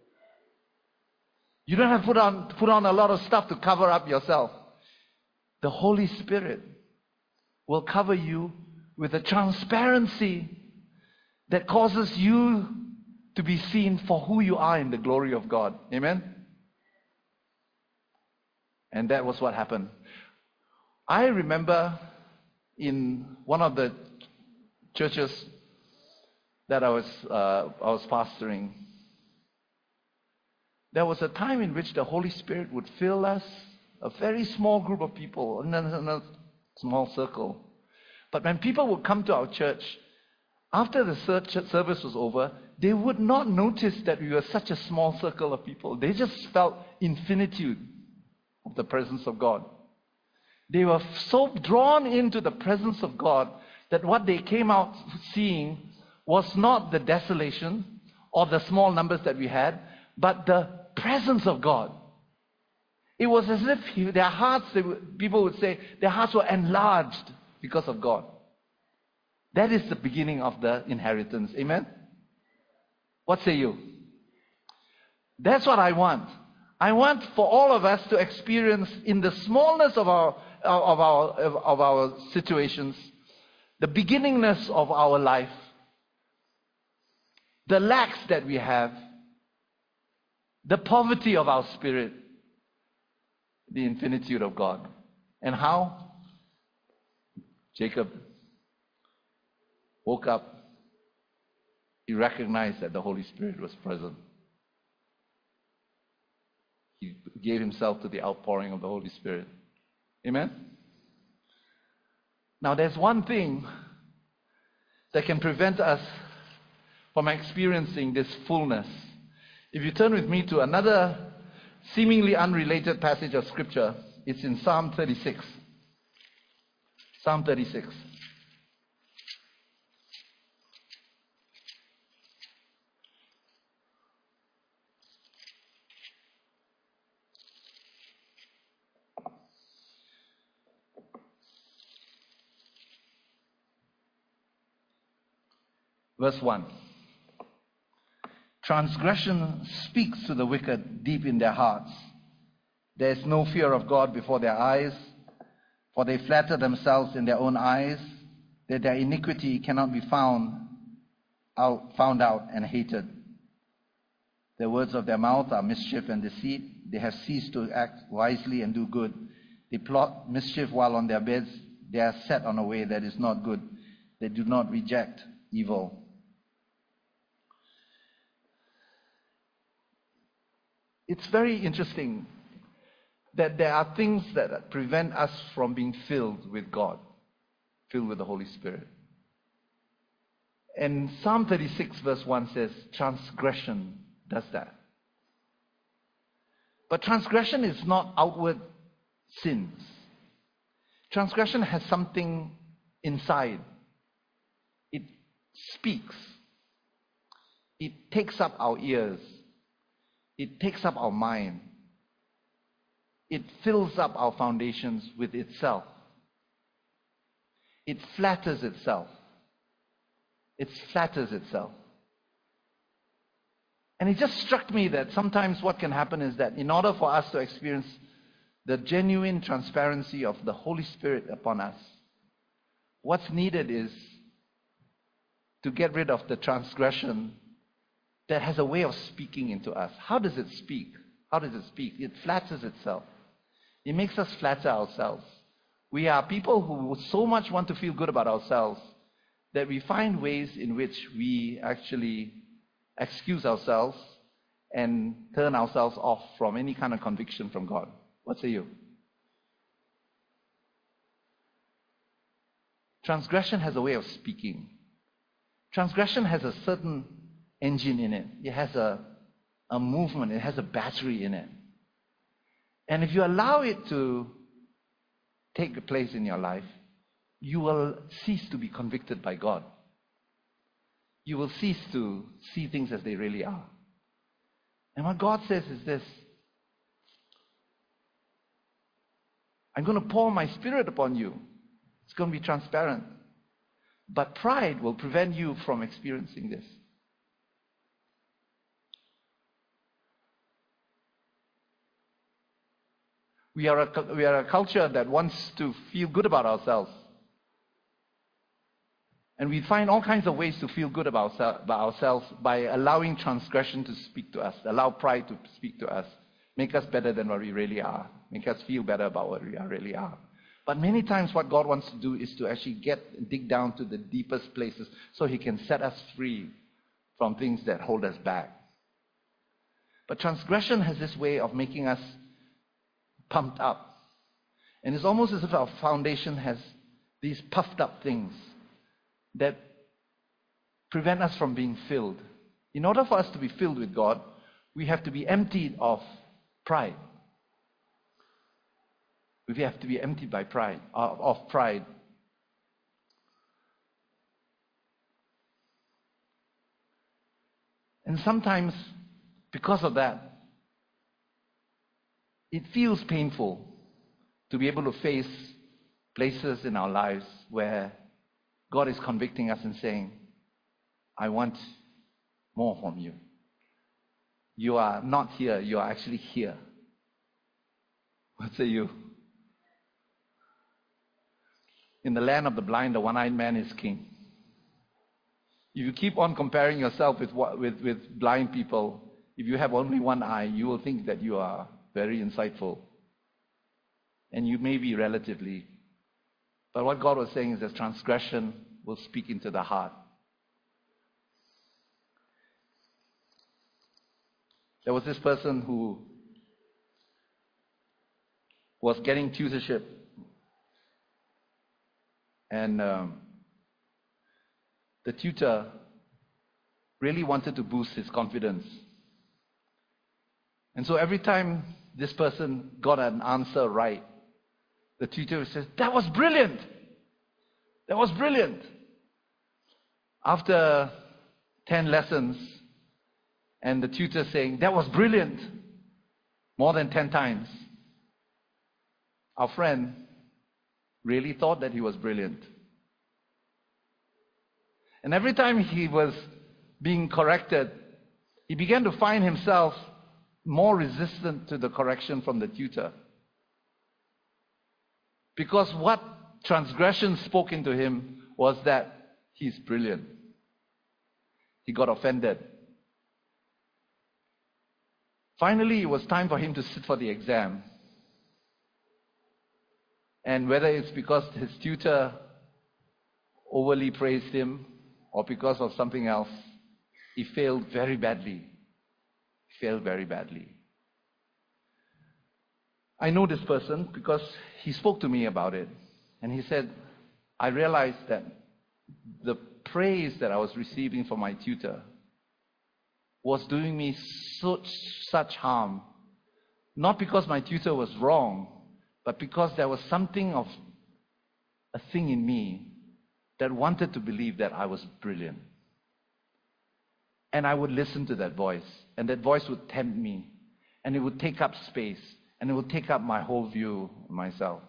You don't have to put on, put on a lot of stuff to cover up yourself. The Holy Spirit will cover you with a transparency that causes you to be seen for who you are in the glory of God. Amen? And that was what happened. I remember in one of the churches that I was uh, I was pastoring, there was a time in which the Holy Spirit would fill us, a very small group of people, in a small circle. But when people would come to our church, after the service was over, they would not notice that we were such a small circle of people. They just felt infinitude. of the presence of God. They were so drawn into the presence of God that what they came out seeing was not the desolation or the small numbers that we had, but the presence of God. It was as if he, their hearts, they, people would say, their hearts were enlarged because of God. That is the beginning of the inheritance. Amen? What say you? That's what I want. I want for all of us to experience in the smallness of our of our of our situations, the beginningness of our life, the lacks that we have, the poverty of our spirit, the infinitude of God. And how? Jacob woke up. He recognized that the Holy Spirit was present. He gave himself to the outpouring of the Holy Spirit. Amen? Now there's one thing that can prevent us from experiencing this fullness. If you turn with me to another seemingly unrelated passage of Scripture, it's in Psalm thirty-six. Psalm thirty-six. Verse one. Transgression speaks to the wicked deep in their hearts. There is no fear of God before their eyes, for they flatter themselves in their own eyes that their iniquity cannot be found out, found out and hated. The words of their mouth are mischief and deceit. They have ceased to act wisely and do good. They plot mischief while on their beds. They are set on a way that is not good. They do not reject evil. It's very interesting that there are things that prevent us from being filled with God, filled with the Holy Spirit. And Psalm thirty-six verse one says, transgression does that. But transgression is not outward sins. Transgression has something inside. It speaks. It takes up our ears. It takes up our mind. It fills up our foundations with itself. It flatters itself. It flatters itself. And it just struck me that sometimes what can happen is that in order for us to experience the genuine transparency of the Holy Spirit upon us, what's needed is to get rid of the transgression that has a way of speaking into us. How does it speak? How does it speak? It flatters itself. It makes us flatter ourselves. We are people who so much want to feel good about ourselves that we find ways in which we actually excuse ourselves and turn ourselves off from any kind of conviction from God. What say you? Transgression has a way of speaking. Transgression has a certain engine in it. It has a, a movement. It has a battery in it. And if you allow it to take place in your life, you will cease to be convicted by God. You will cease to see things as they really are. And what God says is this: I'm going to pour my Spirit upon you. It's going to be transparent. But pride will prevent you from experiencing this. We are a, we are a culture that wants to feel good about ourselves. And we find all kinds of ways to feel good about, about ourselves by allowing transgression to speak to us, allow pride to speak to us, make us better than what we really are, make us feel better about what we are really are. But many times what God wants to do is to actually get dig down to the deepest places so He can set us free from things that hold us back. But transgression has this way of making us pumped up. And it's almost as if our foundation has these puffed up things that prevent us from being filled. In order for us to be filled with God, we have to be emptied of pride. We have to be emptied by pride, of of pride. And sometimes, because of that, it feels painful to be able to face places in our lives where God is convicting us and saying, I want more from you. You are not here, you are actually here. What say you? In the land of the blind, the one-eyed man is king. If you keep on comparing yourself with, with, with blind people, if you have only one eye, you will think that you are very insightful. And you may be relatively. But what God was saying is that transgression will speak into the heart. There was this person who was getting tutorship. And um, the tutor really wanted to boost his confidence. And so every time this person got an answer right, the tutor says, that was brilliant. That was brilliant. After ten lessons, and the tutor saying, that was brilliant, more than ten times, our friend really thought that he was brilliant. And every time he was being corrected, he began to find himself more resistant to the correction from the tutor. Because what transgression spoke into him was that he's brilliant. He got offended. Finally, it was time for him to sit for the exam. And whether it's because his tutor overly praised him or because of something else, he failed very badly. He failed very badly. I know this person because he spoke to me about it. And he said, I realized that the praise that I was receiving from my tutor was doing me such, such harm. Not because my tutor was wrong, but because there was something of a thing in me that wanted to believe that I was brilliant. And I would listen to that voice, and that voice would tempt me, and it would take up space, and it would take up my whole view of myself.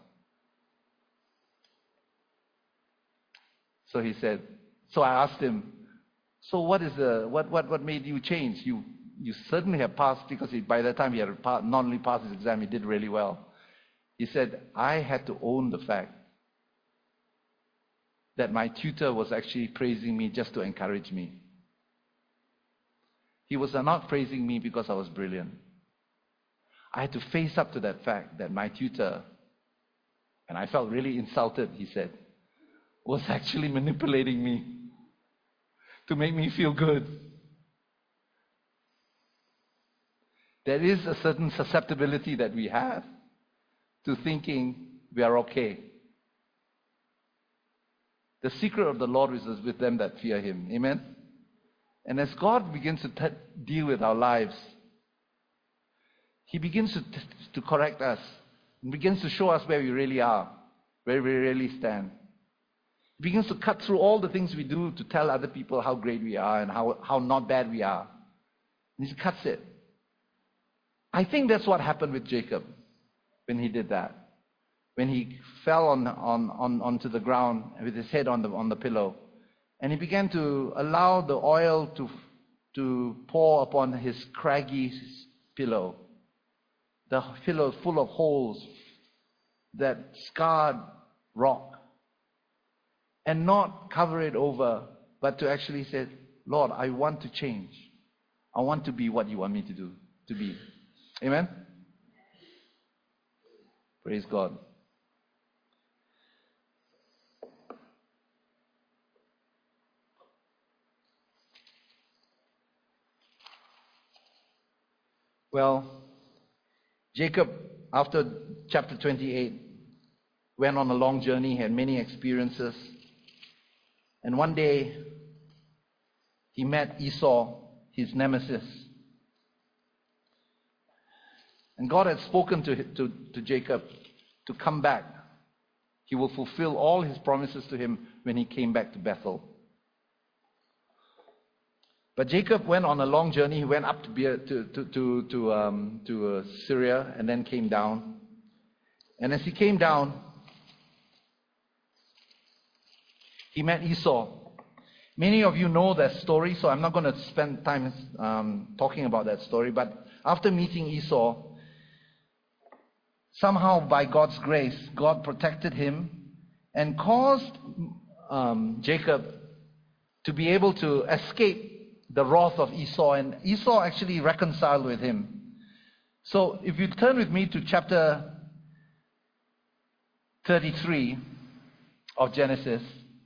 So he said, so I asked him, so what is the what what what made you change? You you certainly have passed, because he, by that time he had not only passed his exam, he did really well. He said, I had to own the fact that my tutor was actually praising me just to encourage me. He was not praising me because I was brilliant. I had to face up to that fact that my tutor, and I felt really insulted, he said, was actually manipulating me to make me feel good. There is a certain susceptibility that we have to thinking we are okay. The secret of the Lord is with them that fear Him. Amen? And as God begins to t- deal with our lives, He begins to, t- to correct us, and begins to show us where we really are, where we really stand. He begins to cut through all the things we do to tell other people how great we are and how, how not bad we are. And He cuts it. I think that's what happened with Jacob when he did that. When he fell on, on, on, onto the ground with his head on the, on the pillow. And he began to allow the oil to, to pour upon his craggy pillow. The pillow full of holes, that scarred rock. And not cover it over, but to actually say, Lord, I want to change. I want to be what you want me to do, to be. Amen? Praise God. Well, Jacob, after chapter twenty-eight, went on a long journey, had many experiences. And one day, he met Esau, his nemesis. And God had spoken to, to, to Jacob to to come back. He will fulfill all his promises to him when he came back to Bethel. But Jacob went on a long journey. He went up to Be- to to to to, um, to uh, Syria and then came down. And as he came down, he met Esau. Many of you know that story, so I'm not going to spend time um, talking about that story. But after meeting Esau, somehow by God's grace, God protected him and caused um, Jacob to be able to escape the wrath of Esau, and Esau actually reconciled with him. So if you turn with me to chapter thirty-three of Genesis,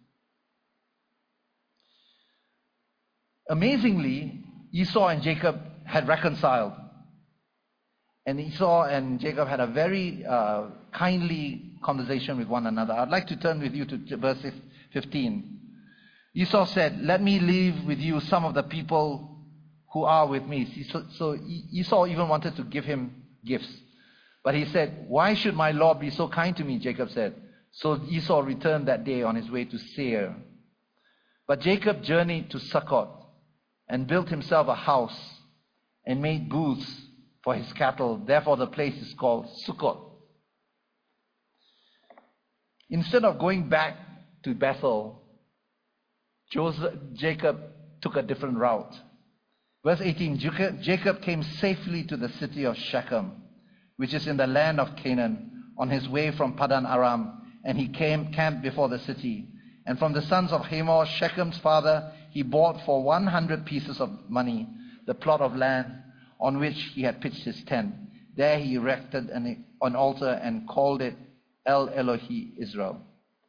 amazingly, Esau and Jacob had reconciled. And Esau and Jacob had a very uh, kindly conversation with one another. I'd like to turn with you to verse fifteen. Esau said, "Let me leave with you some of the people who are with me." So, so Esau even wanted to give him gifts. But he said, "Why should my Lord be so kind to me?" Jacob said. So Esau returned that day on his way to Seir. But Jacob journeyed to Succoth and built himself a house and made booths for his cattle. Therefore the place is called Succoth. Instead of going back to Bethel, Joseph, Jacob took a different route. Verse eighteen, Jacob came safely to the city of Shechem, which is in the land of Canaan, on his way from Paddan Aram, and he came camped before the city. And from the sons of Hamor, Shechem's father, he bought for one hundred pieces of money the plot of land on which he had pitched his tent. There he erected an, an altar and called it El Elohi Israel.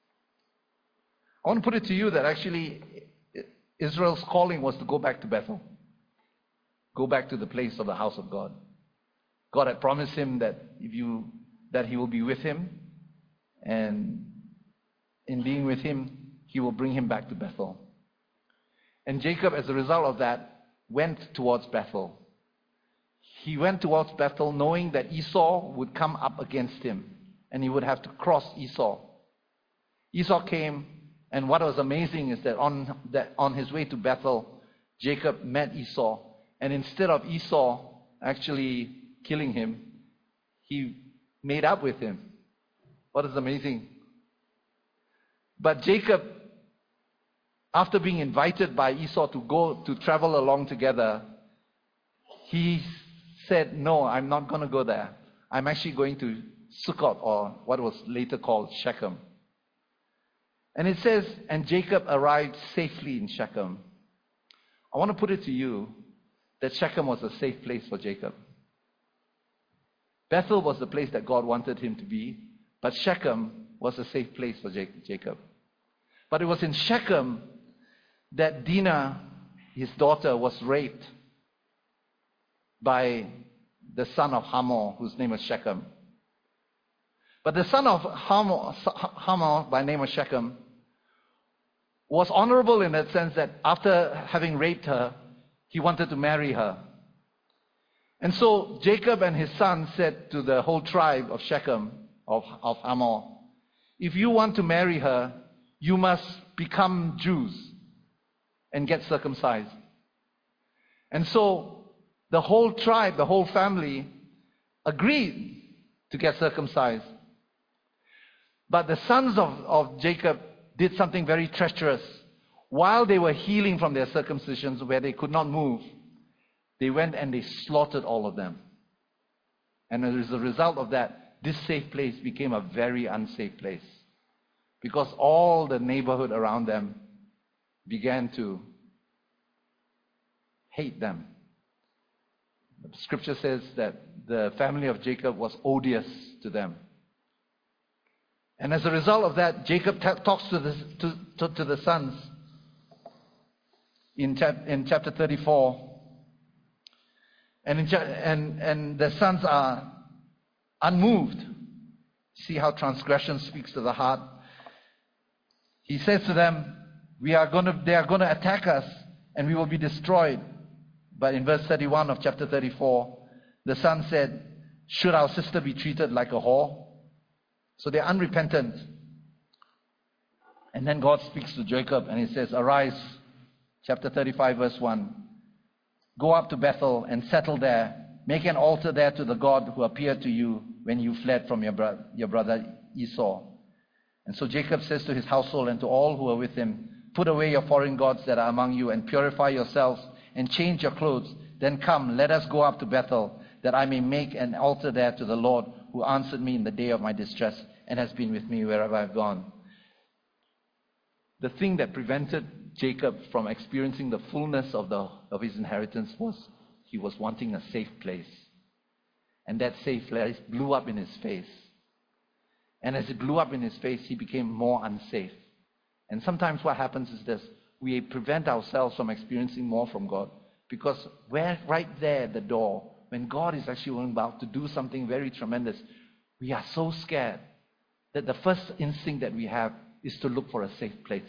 I want to put it to you that actually Israel's calling was to go back to Bethel. Go back to the place of the house of God. God had promised him that if you that he will be with him, and in being with him, he will bring him back to Bethel. And Jacob, as a result of that, went towards Bethel. He went towards Bethel knowing that Esau would come up against him, and he would have to cross Esau. Esau came. And what was amazing is that on, that on his way to Bethel, Jacob met Esau. And instead of Esau actually killing him, he made up with him. What is amazing? But Jacob, after being invited by Esau to go to travel along together, he said, "No, I'm not going to go there. I'm actually going to Succoth," or what was later called Shechem. And it says, and Jacob arrived safely in Shechem. I want to put it to you that Shechem was a safe place for Jacob. Bethel was the place that God wanted him to be, but Shechem was a safe place for Jacob. But it was in Shechem that Dinah, his daughter, was raped by the son of Hamor, whose name was Shechem. But the son of Hamor, Hamor by name of Shechem, was honorable in that sense that after having raped her, he wanted to marry her. And so Jacob and his son said to the whole tribe of Shechem, of, of Hamor, "If you want to marry her, you must become Jews and get circumcised." And so the whole tribe, the whole family, agreed to get circumcised. But the sons of, of Jacob did something very treacherous. While they were healing from their circumcisions where they could not move, they went and they slaughtered all of them. And as a result of that, this safe place became a very unsafe place, because all the neighborhood around them began to hate them. The scripture says that the family of Jacob was odious to them. And as a result of that, Jacob t- talks to the, to, to, to the sons in, chap- in chapter thirty-four. And, in cha- and, and the sons are unmoved. See how transgression speaks to the heart. He says to them, "We are going to, they are going to attack us and we will be destroyed." But in verse thirty-one of chapter thirty-four, the son said, "Should our sister be treated like a whore?" So they're unrepentant. And then God speaks to Jacob and he says, arise, chapter thirty-five, verse one. Go up to Bethel and settle there. Make an altar there to the God who appeared to you when you fled from your, bro- your brother Esau. And so Jacob says to his household and to all who are with him, put away your foreign gods that are among you and purify yourselves and change your clothes. Then come, let us go up to Bethel, that I may make an altar there to the Lord who answered me in the day of my distress and has been with me wherever I've gone. The thing that prevented Jacob from experiencing the fullness of, the, of his inheritance was he was wanting a safe place. And that safe place blew up in his face. And as it blew up in his face, he became more unsafe. And sometimes what happens is this: we prevent ourselves from experiencing more from God because we're right there at the door. When God is actually about to do something very tremendous, we are so scared that the first instinct that we have is to look for a safe place.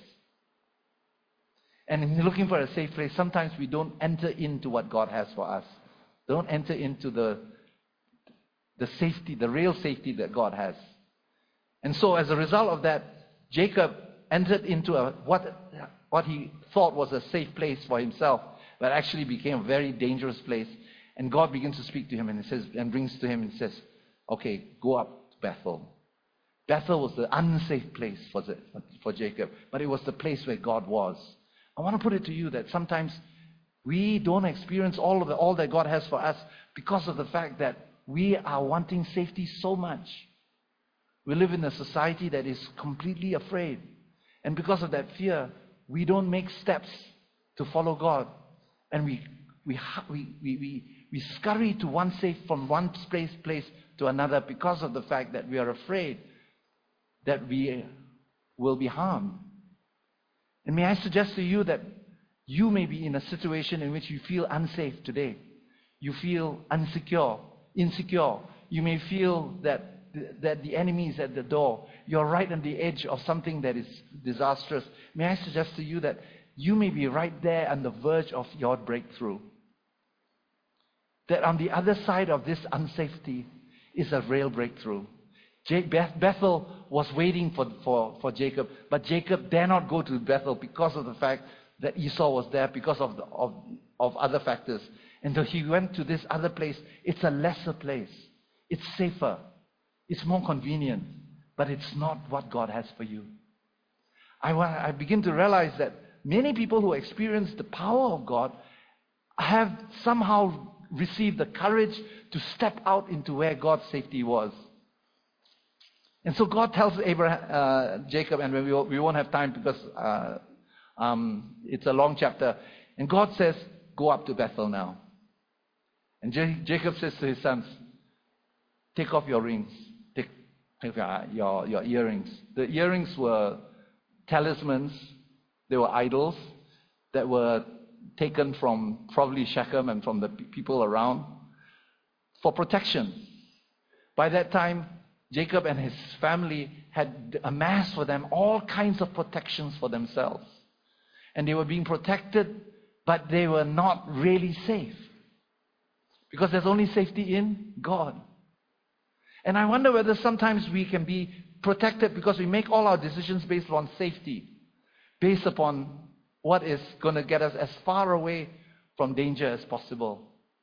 And in looking for a safe place, sometimes we don't enter into what God has for us. Don't enter into the, the safety, the real safety that God has. And so as a result of that, Jacob entered into a, what, what he thought was a safe place for himself, but actually became a very dangerous place. And God begins to speak to him and he says, and brings to him and says, okay, go up to Bethel. Bethel was the unsafe place for, the, for Jacob, but it was the place where God was. I want to put it to you that sometimes we don't experience all of the, all that God has for us because of the fact that we are wanting safety so much. We live in a society that is completely afraid. And because of that fear, we don't make steps to follow God. And we we we we we, we scurry to one safe from one place place to another because of the fact that we are afraid that we will be harmed. And may I suggest to you that you may be in a situation in which you feel unsafe today. You feel insecure, insecure. You may feel that that the enemy is at the door. You're right on the edge of something that is disastrous. May I suggest to you that you may be right there on the verge of your breakthrough. That on the other side of this unsafety is a real breakthrough. Bethel was waiting for, for, for Jacob, but Jacob dare not go to Bethel because of the fact that Esau was there, because of, the, of, of other factors. And so he went to this other place. It's a lesser place. It's safer. It's more convenient, but it's not what God has for you. I, I begin to realize that many people who experience the power of God have somehow received the courage to step out into where God's safety was. And so God tells Abraham, uh, Jacob, and we, we won't have time because uh, um, it's a long chapter. And God says, go up to Bethel now. And J- Jacob says to his sons, take off your rings. Take, take your, your, your earrings. The earrings were talismans. They were idols that were taken from probably Shechem and from the people around for protection. By that time, Jacob and his family had amassed for them all kinds of protections for themselves. And they were being protected, but they were not really safe. Because there's only safety in God. And I wonder whether sometimes we can be protected because we make all our decisions based on safety, based upon what is going to get us as far away from danger as possible.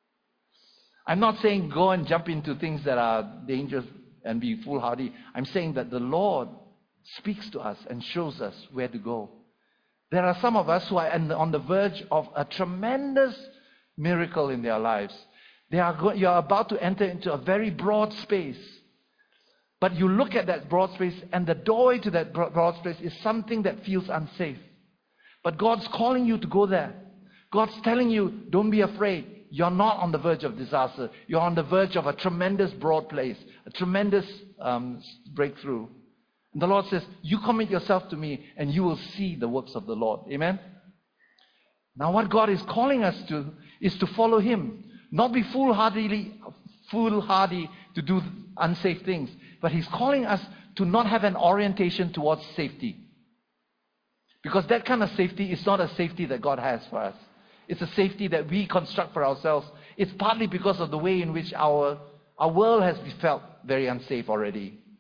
I'm not saying go and jump into things that are dangerous and be foolhardy. I'm saying that the Lord speaks to us and shows us where to go. There are some of us who are on the verge of a tremendous miracle in their lives. They are go- you are about to enter into a very broad space. But you look at that broad space, and the doorway to that broad space is something that feels unsafe. But God's calling you to go there. God's telling you, don't be afraid. You're not on the verge of disaster. You're on the verge of a tremendous broad place, a tremendous um, breakthrough. And the Lord says, you commit yourself to me, and you will see the works of the Lord. Amen? Now what God is calling us to is to follow Him. Not be foolhardy, foolhardy to do unsafe things. But He's calling us to not have an orientation towards safety. Because that kind of safety is not a safety that God has for us. It's a safety that we construct for ourselves. It's partly because of the way in which our, our world has felt very unsafe already.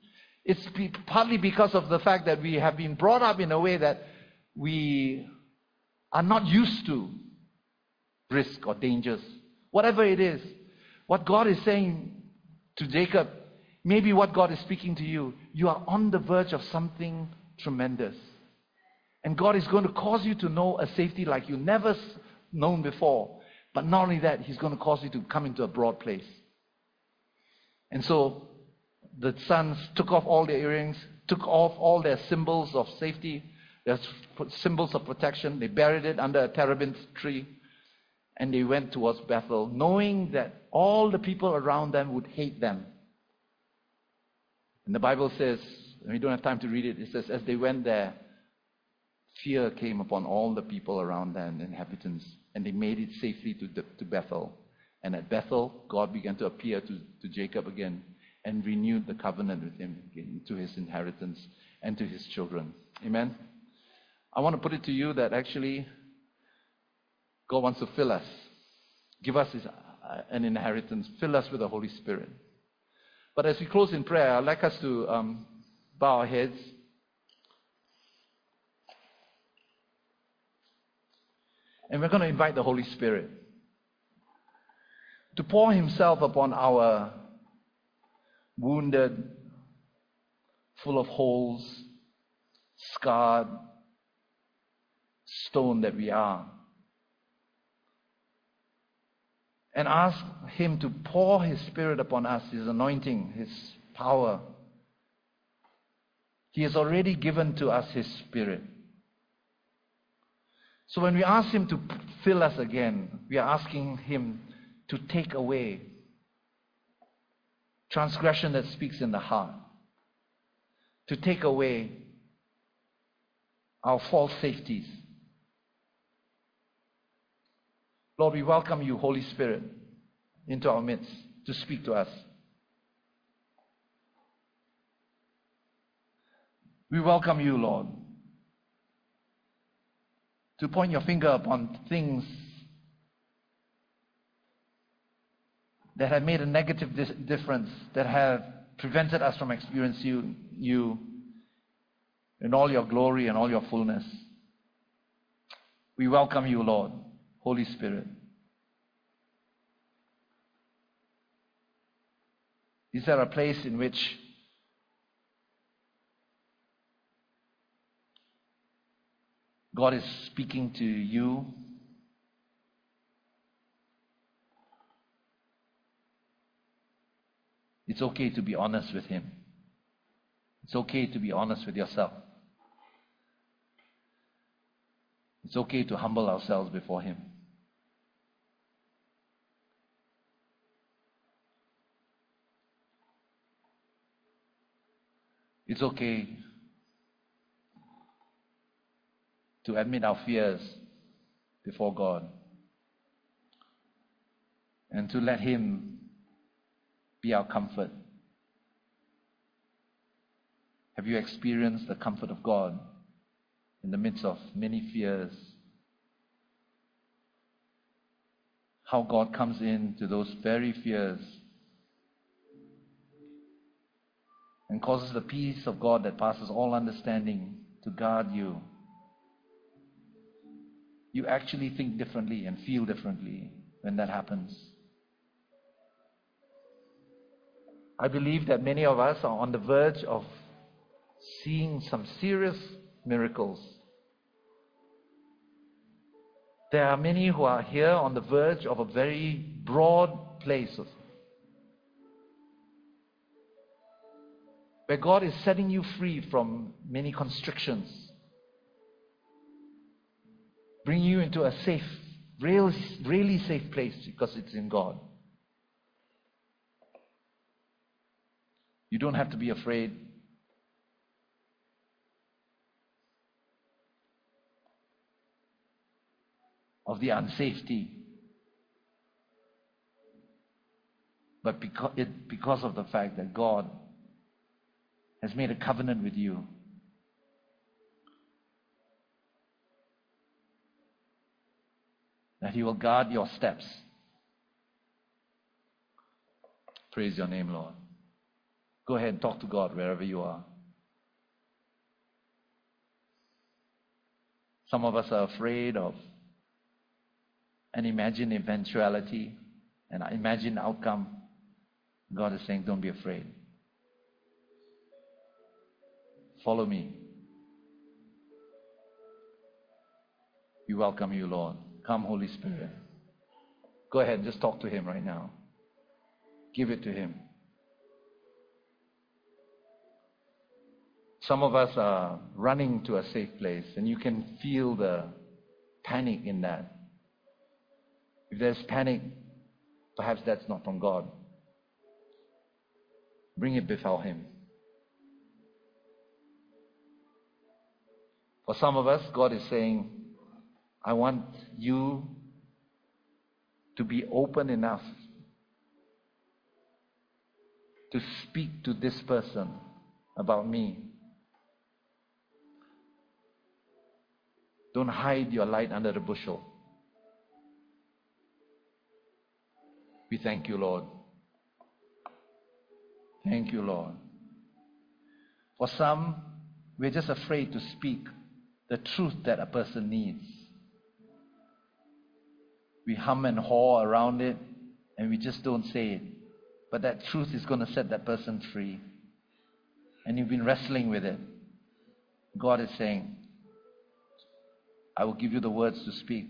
It's be, partly because of the fact that we have been brought up in a way that we are not used to risk or dangers. Whatever it is, what God is saying to Jacob, maybe what God is speaking to you, you are on the verge of something tremendous. And God is going to cause you to know a safety like you never known before. But not only that, He's going to cause you to come into a broad place. And so the sons took off all their earrings, took off all their symbols of safety, their symbols of protection. They buried it under a terebinth tree. And they went towards Bethel, knowing that all the people around them would hate them. And the Bible says, and we don't have time to read it, it says, as they went there, fear came upon all the people around them, the inhabitants, and they made it safely to, the, to Bethel. And at Bethel, God began to appear to, to Jacob again and renewed the covenant with him again, to his inheritance and to his children. Amen? I want to put it to you that actually God wants to fill us, give us his, uh, an inheritance, fill us with the Holy Spirit. But as we close in prayer, I'd like us to um, bow our heads. And we're going to invite the Holy Spirit to pour Himself upon our wounded, full of holes, scarred stone that we are. And ask Him to pour His Spirit upon us, His anointing, His power. He has already given to us His Spirit. So when we ask Him to fill us again, we are asking Him to take away transgression that speaks in the heart, to take away our false safeties. Lord, we welcome you, Holy Spirit, into our midst to speak to us. We welcome you, Lord, to point your finger upon things that have made a negative dis- difference, that have prevented us from experiencing you, you in all your glory and all your fullness. We welcome you, Lord, Holy Spirit. Is there a place in which God is speaking to you? It's okay to be honest with Him. It's okay to be honest with yourself. It's okay to humble ourselves before Him. It's okay to admit our fears before God and to let Him be our comfort. Have you experienced the comfort of God in the midst of many fears? How God comes into those very fears and causes the peace of God that passes all understanding to guard you. You actually think differently and feel differently when that happens. I believe that many of us are on the verge of seeing some serious miracles. There are many who are here on the verge of a very broad place of where God is setting you free from many constrictions, bringing you into a safe, really, really safe place because it's in God. You don't have to be afraid. Of the unsafety, but because, it, because of the fact that God has made a covenant with you. That He will guard your steps. Praise your name, Lord. Go ahead and talk to God wherever you are. Some of us are afraid of an imagined eventuality, an imagined outcome. God is saying, don't be afraid. Follow me. We welcome you, Lord. Come, Holy Spirit. Go ahead, just talk to Him right now. Give it to Him. Some of us are running to a safe place, and you can feel the panic in that. If there's panic, perhaps that's not from God. Bring it before Him. For some of us, God is saying, I want you to be open enough to speak to this person about me. Don't hide your light under the bushel. We thank you, Lord. Thank you, Lord. For some, we're just afraid to speak the truth that a person needs. We hum and haw around it, and we just don't say it. But that truth is going to set that person free. And you've been wrestling with it. God is saying, I will give you the words to speak.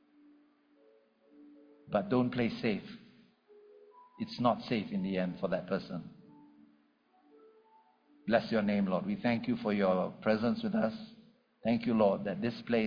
But don't play safe. It's not safe in the end for that person. Bless your name, Lord. We thank you for your presence with us. Thank you, Lord, that this place